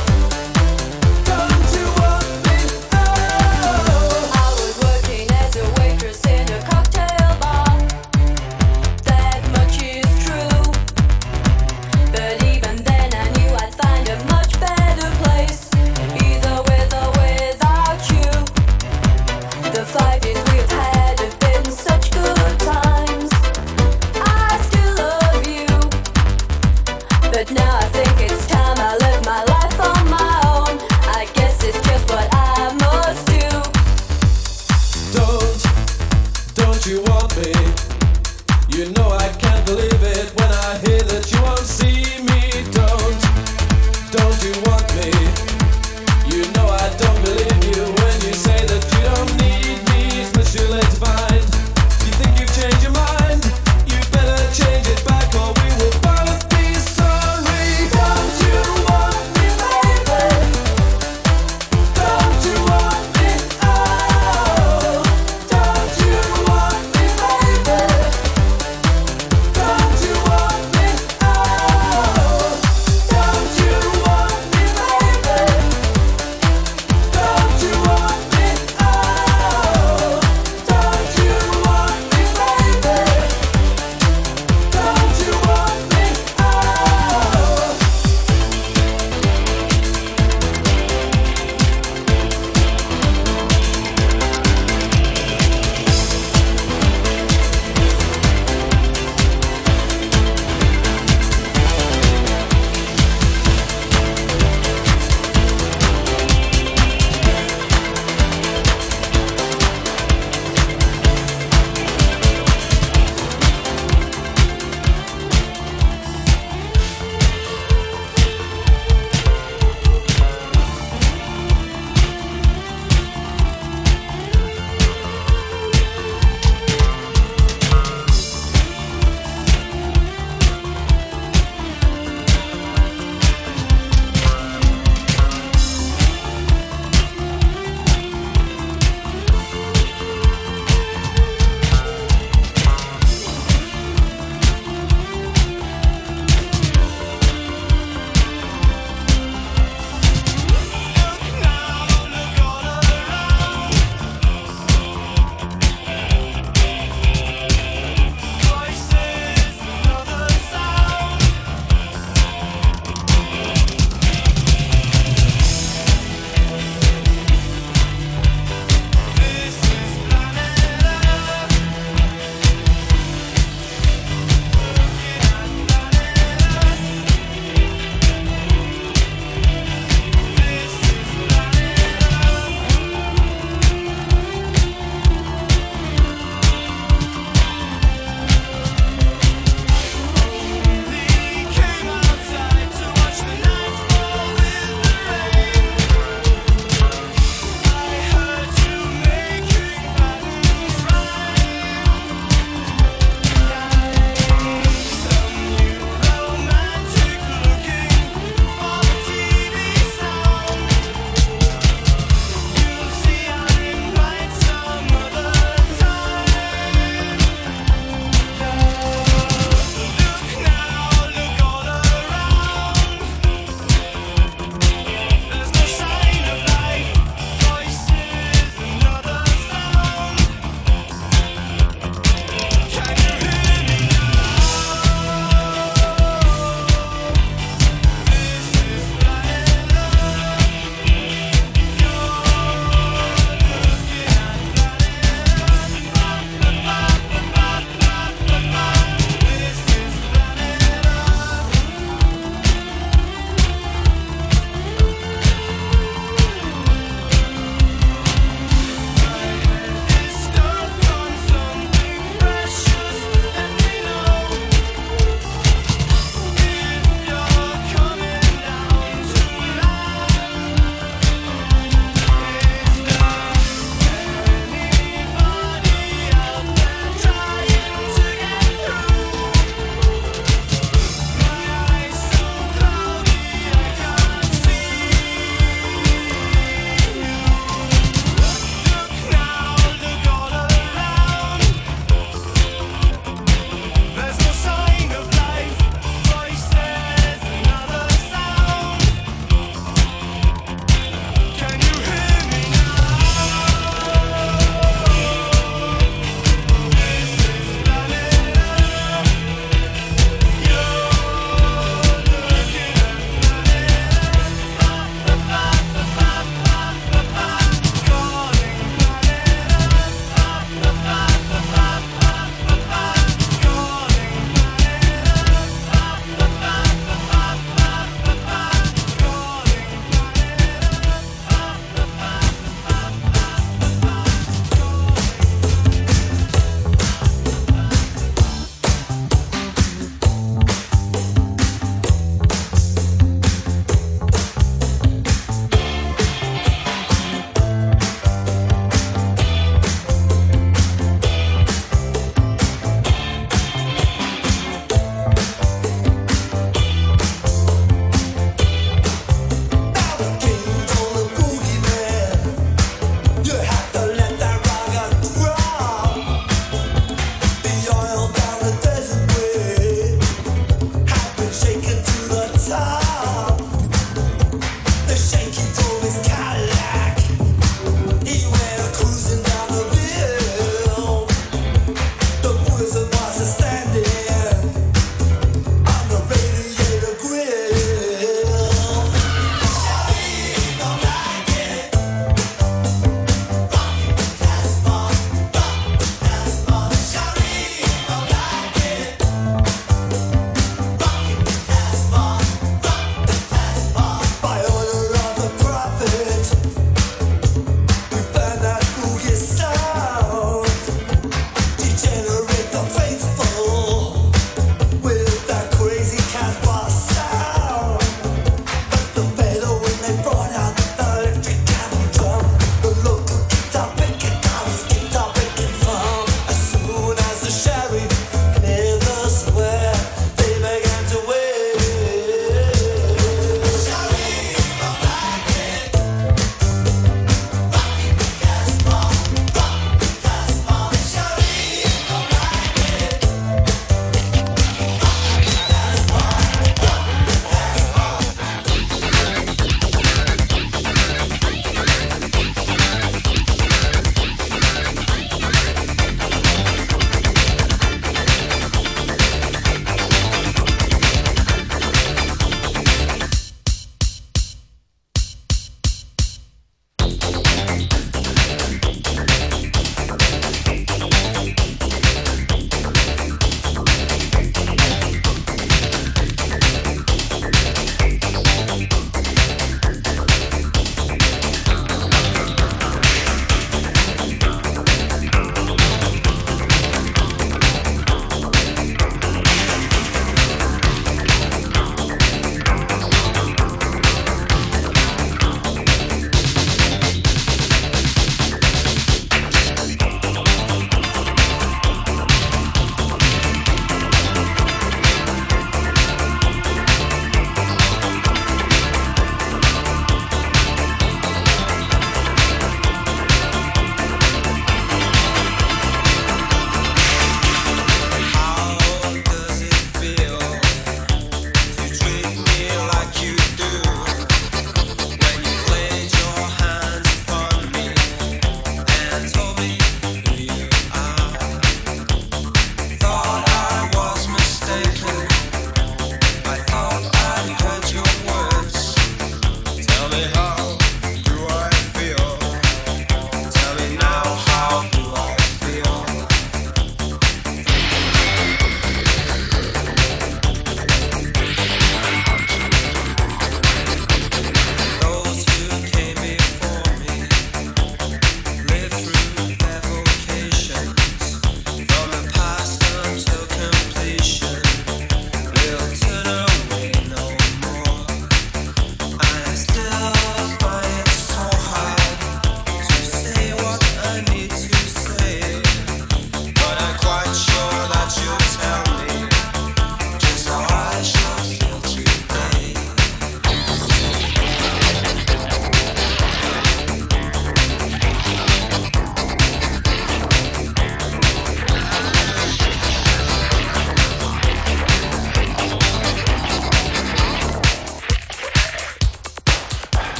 Don't you want me? Oh. I was working as a waitress in a cocktail bar. That much is true.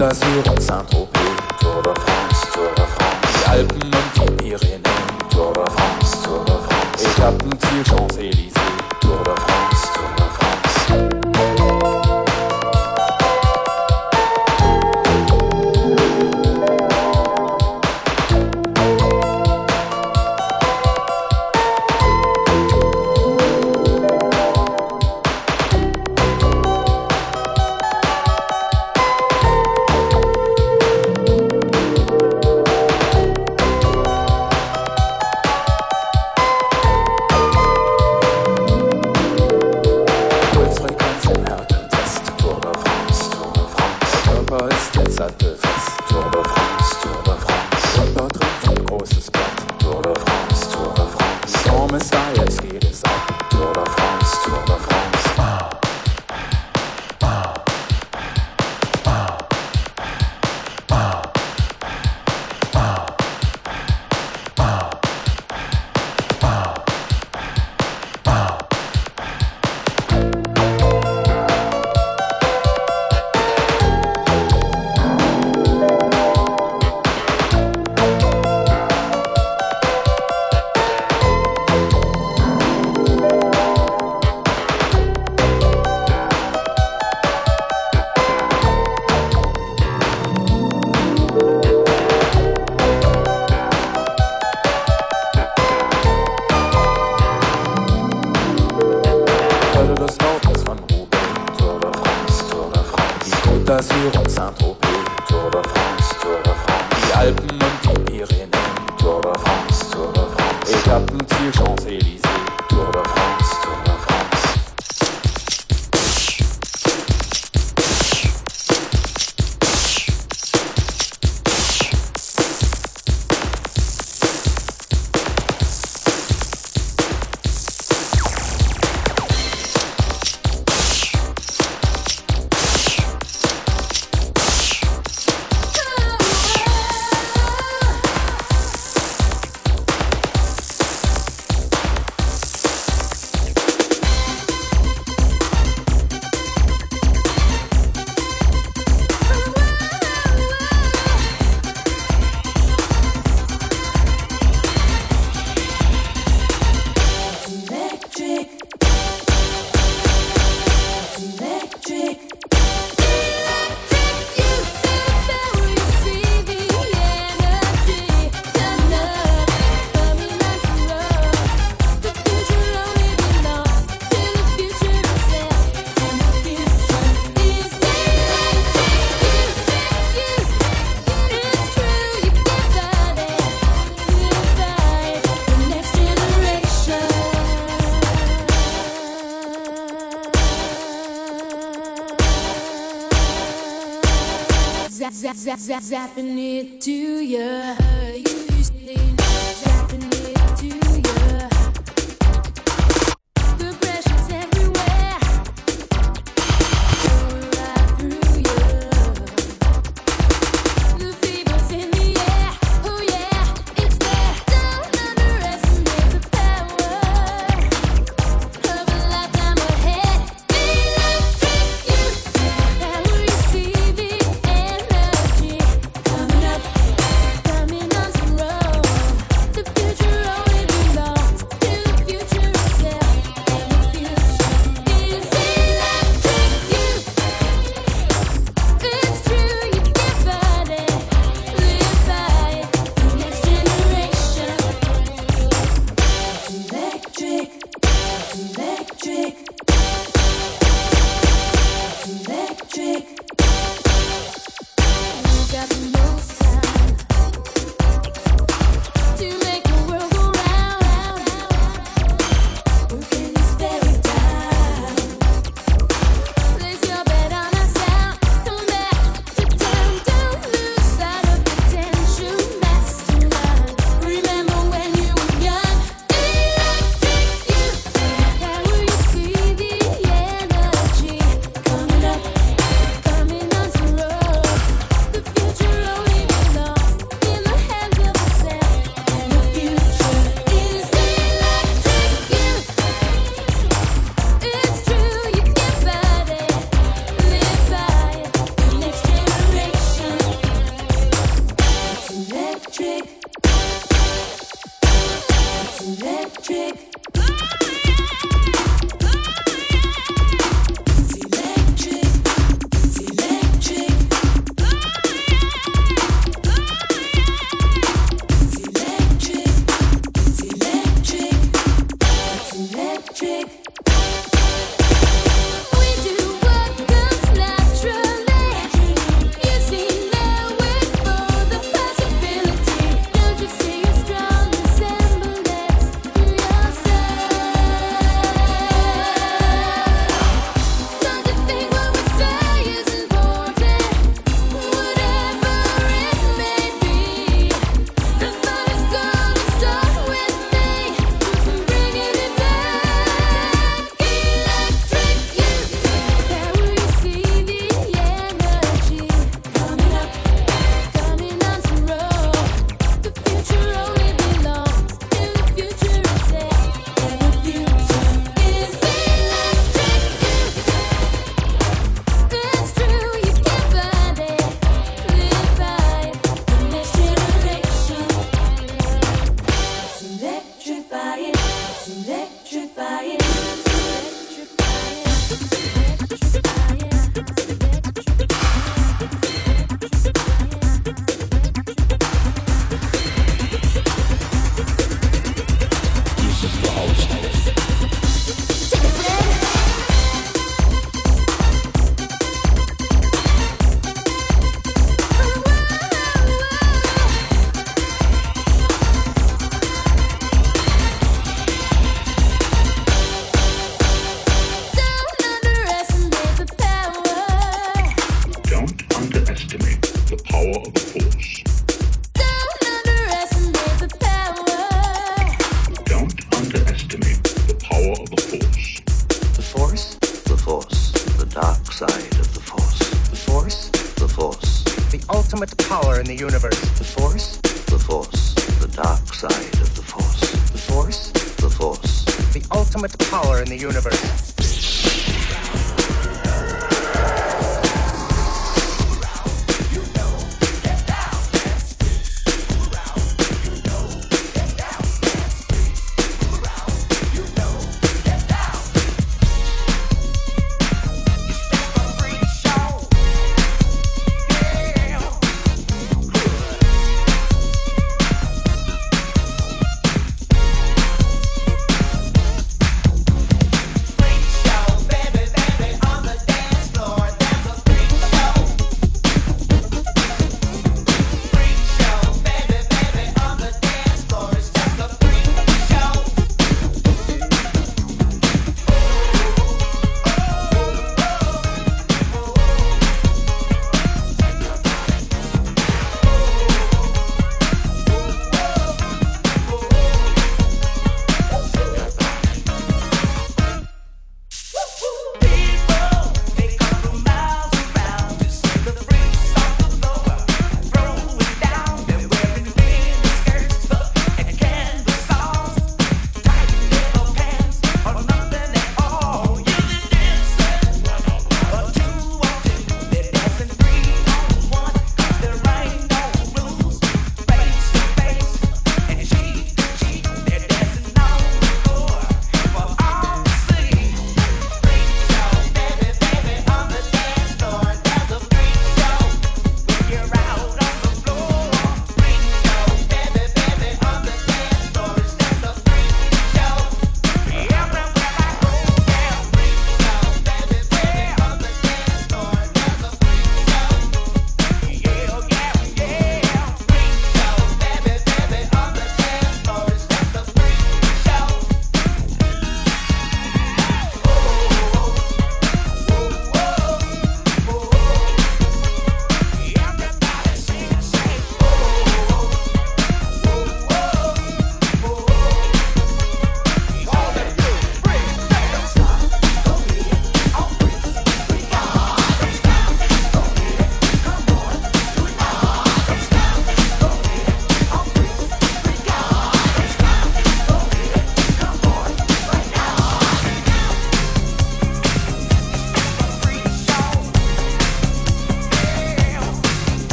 d'Azur und Saint-Tropez, Tour de France, Tour de France. Die Alpen und die Pyrenäen, Tour de France, Tour de France. Etappenziel Champs-Élysées, Tour de France, Tour de France. d'Azur und Saint-Tropez, Tour de France, Tour de France. Die Alpen und die Pyrenäen, Tour de France, Tour de France. Etappenziel Champs-Élysées, Tour de France, Tour de France. Zapping it to you. Zapping it to you. The pressure's everywhere. Going right through you. The fever's in the air. Oh yeah, it's there. Don't underestimate the power of a lifetime ahead. Electric you. Power you see the energy coming up, coming on slow. The future. underestimate the power of the force. Don't underestimate the power. Don't underestimate the power of the force. The force? The force. The dark side of the force. The force? The force. The ultimate power in the universe. The force? The force. The dark side of the force. The force? The force. The ultimate power in the universe.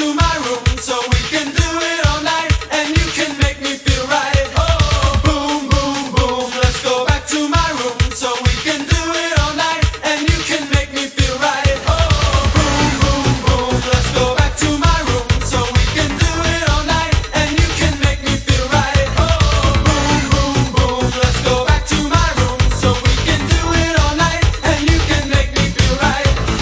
to my room so we can do it all night, and you can make me feel right. Oh, boom, boom, boom. Let's go back to my room so we can do it all night, and you can make me feel right. Oh, boom, boom, boom. Let's go back to my room so we can do it all night, and you can make me feel right. Oh, boom, boom, boom. Let's go back to my room so we can do it all night, and you can make me feel right.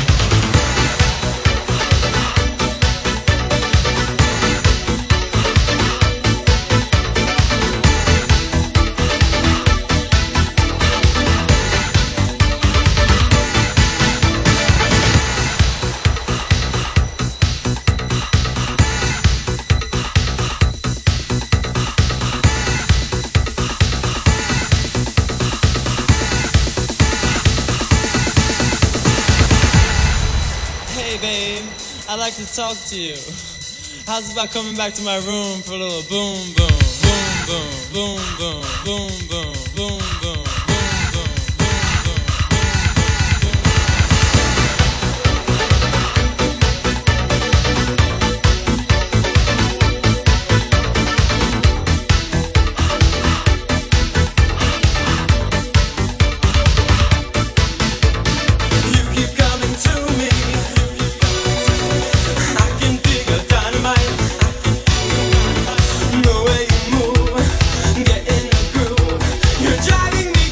Hey babe, I'd like to talk to you. How's about coming back to my room for a little boom boom, boom boom, boom boom, boom boom, boom boom. You're driving me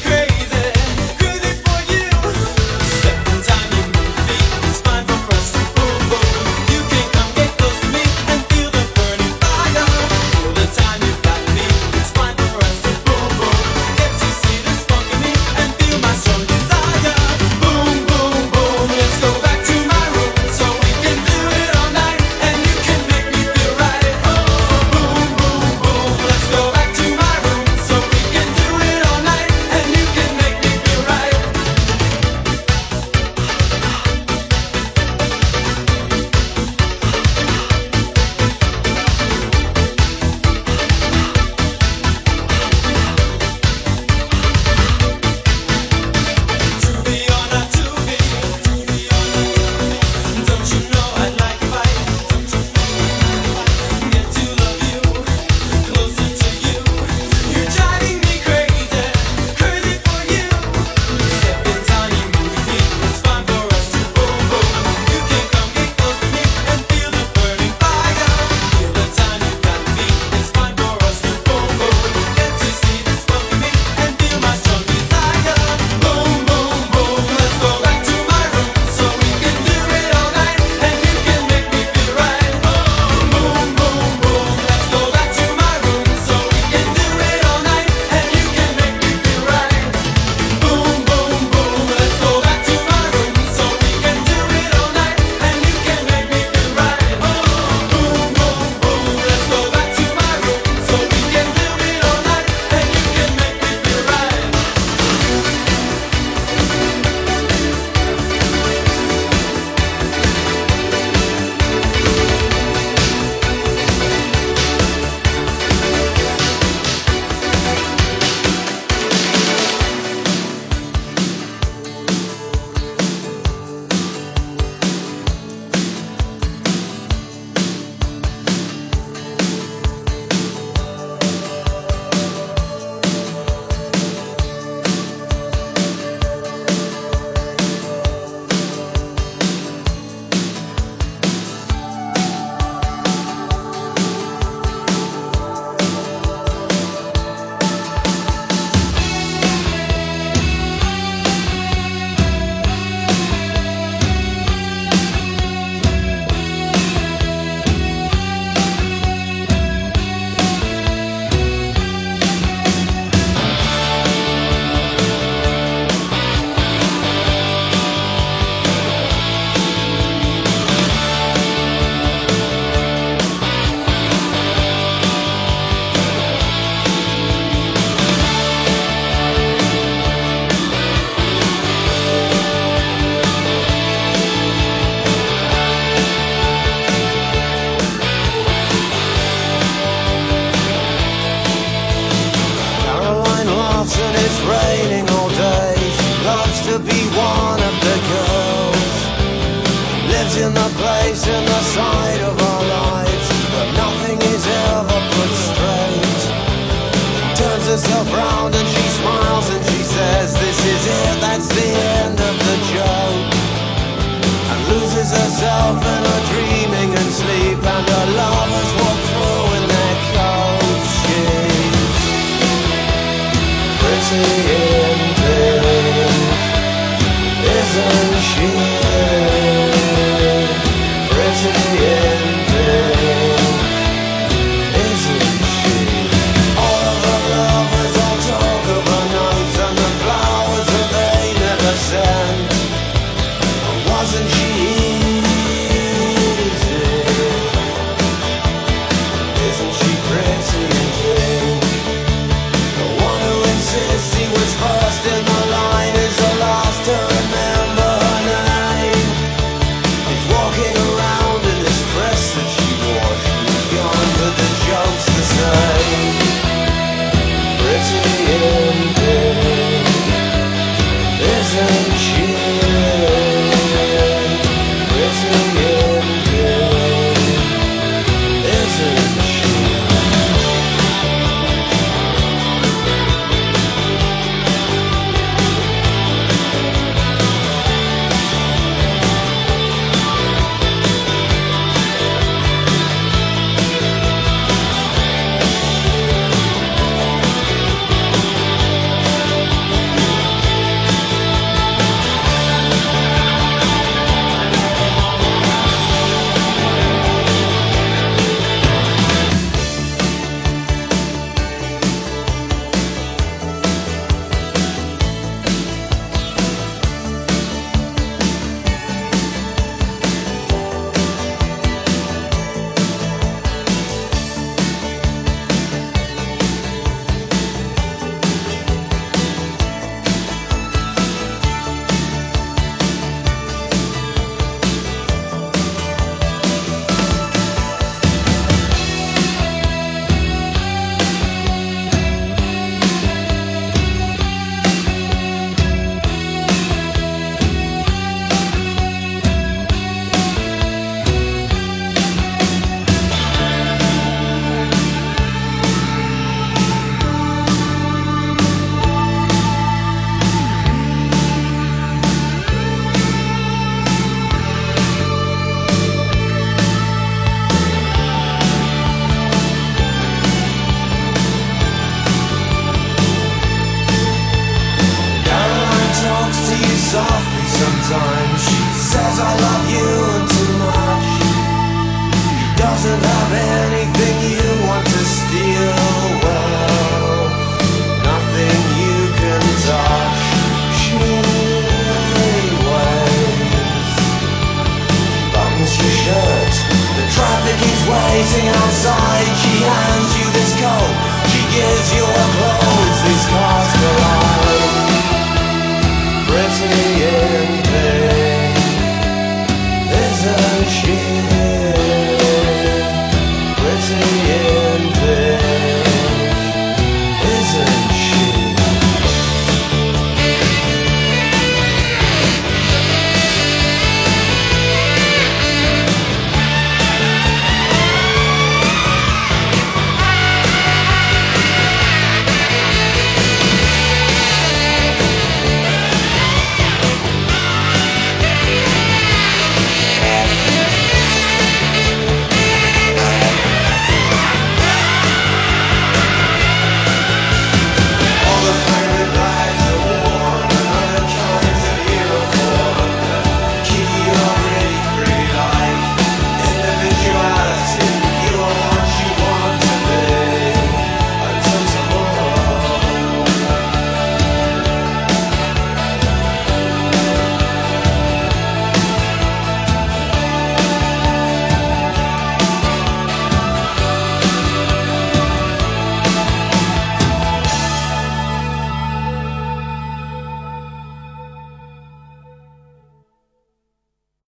softly sometimes. She says I love you until